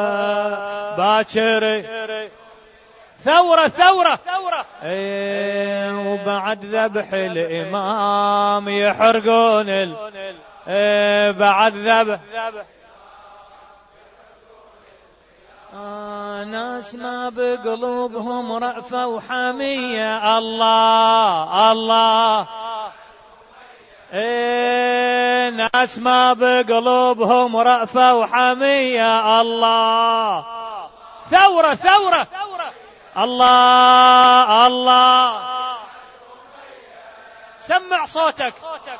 باكر ثورة ثورة. ايه وبعد ذبح الامام يحرقون ال... ايه بعد ذبح. آه ناس ما بقلوبهم رأفة وحمية. الله الله ايه ناس ما بقلوبهم رأفة وحمية. الله ثورة ثورة. الله الله سمع صوتك.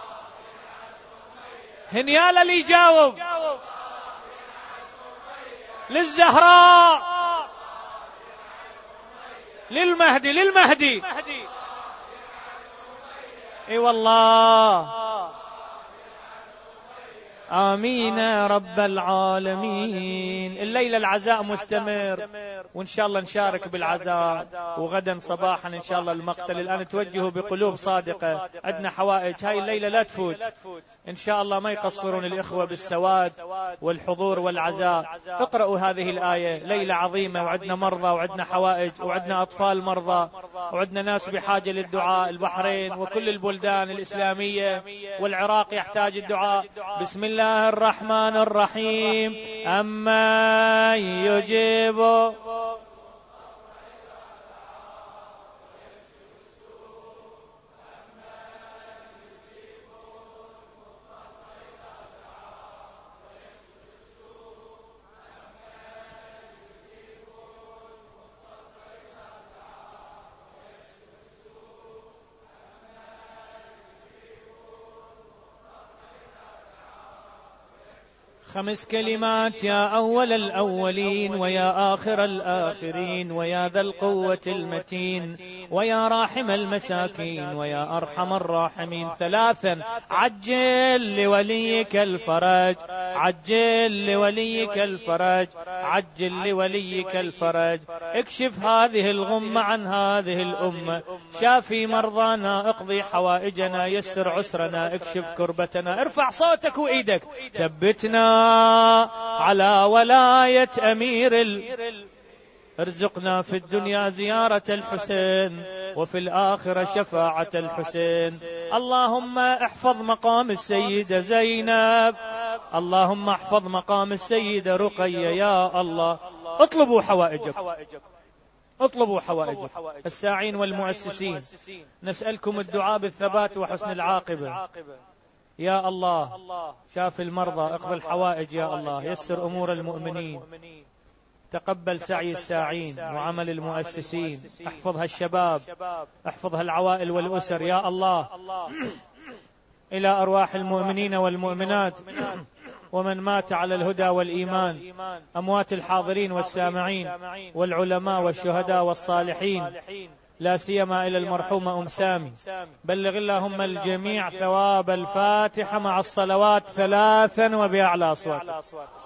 هنيال اللي يجاوب. للزهراء. للمهدي للمهدي. اي والله آمين يا رب العالمين. الليلة العزاء مستمر وإن شاء الله نشارك بالعزاء. وغدا صباحا إن شاء الله المقتل. الآن توجهوا بقلوب صادقة. عندنا حوائج هاي الليلة لا تفوت إن شاء الله. ما يقصرون الإخوة بالسواد والحضور والعزاء. اقرأوا هذه الآية. ليلة عظيمة وعندنا مرضى وعندنا حوائج وعندنا أطفال مرضى وعندنا ناس بحاجة للدعاء. البحرين وكل البلدان الإسلامية والعراق يحتاج الدعاء. بسم الله الله الرحمن الرحيم. أما يجيب خمس كلمات. يا أول الأولين ويا آخر الآخرين ويا ذا القوة المتين ويا راحم المساكين ويا أرحم الراحمين. ثلاثا عجل لوليك الفرج. عجل لوليك الفرج، عجل لوليك الفرج. اكشف هذه الغمة عن هذه الأمة، شافي مرضانا، اقضي حوائجنا، يسر عسرنا، اكشف كربتنا. ارفع صوتك وإيدك. ثبتنا على ولاية أمير ال... ارزقنا في الدنيا زيارة الحسين وفي الآخرة شفاعة الحسين. اللهم احفظ مقام السيدة زينب، اللهم احفظ مقام السيدة رقية يا الله. اطلبوا حوائجكم، اطلبوا حوائجكم. الساعين والمؤسسين نسألكم الدعاء بالثبات وحسن العاقبة يا الله. شاف المرضى، اقبل الحوائج يا الله، يسر أمور المؤمنين، تقبل سعي الساعين وعمل المؤسسين، احفظها الشباب، احفظها العوائل والأسر يا الله. إلى أرواح المؤمنين والمؤمنات ومن مات على الهدى والإيمان، أموات الحاضرين والسامعين والعلماء والشهداء والصالحين، لا سيما إلى المرحومة أم سامي. بلغ اللهم الجميع ثواب الفاتحة مع الصلوات ثلاثا وبأعلى أصوات.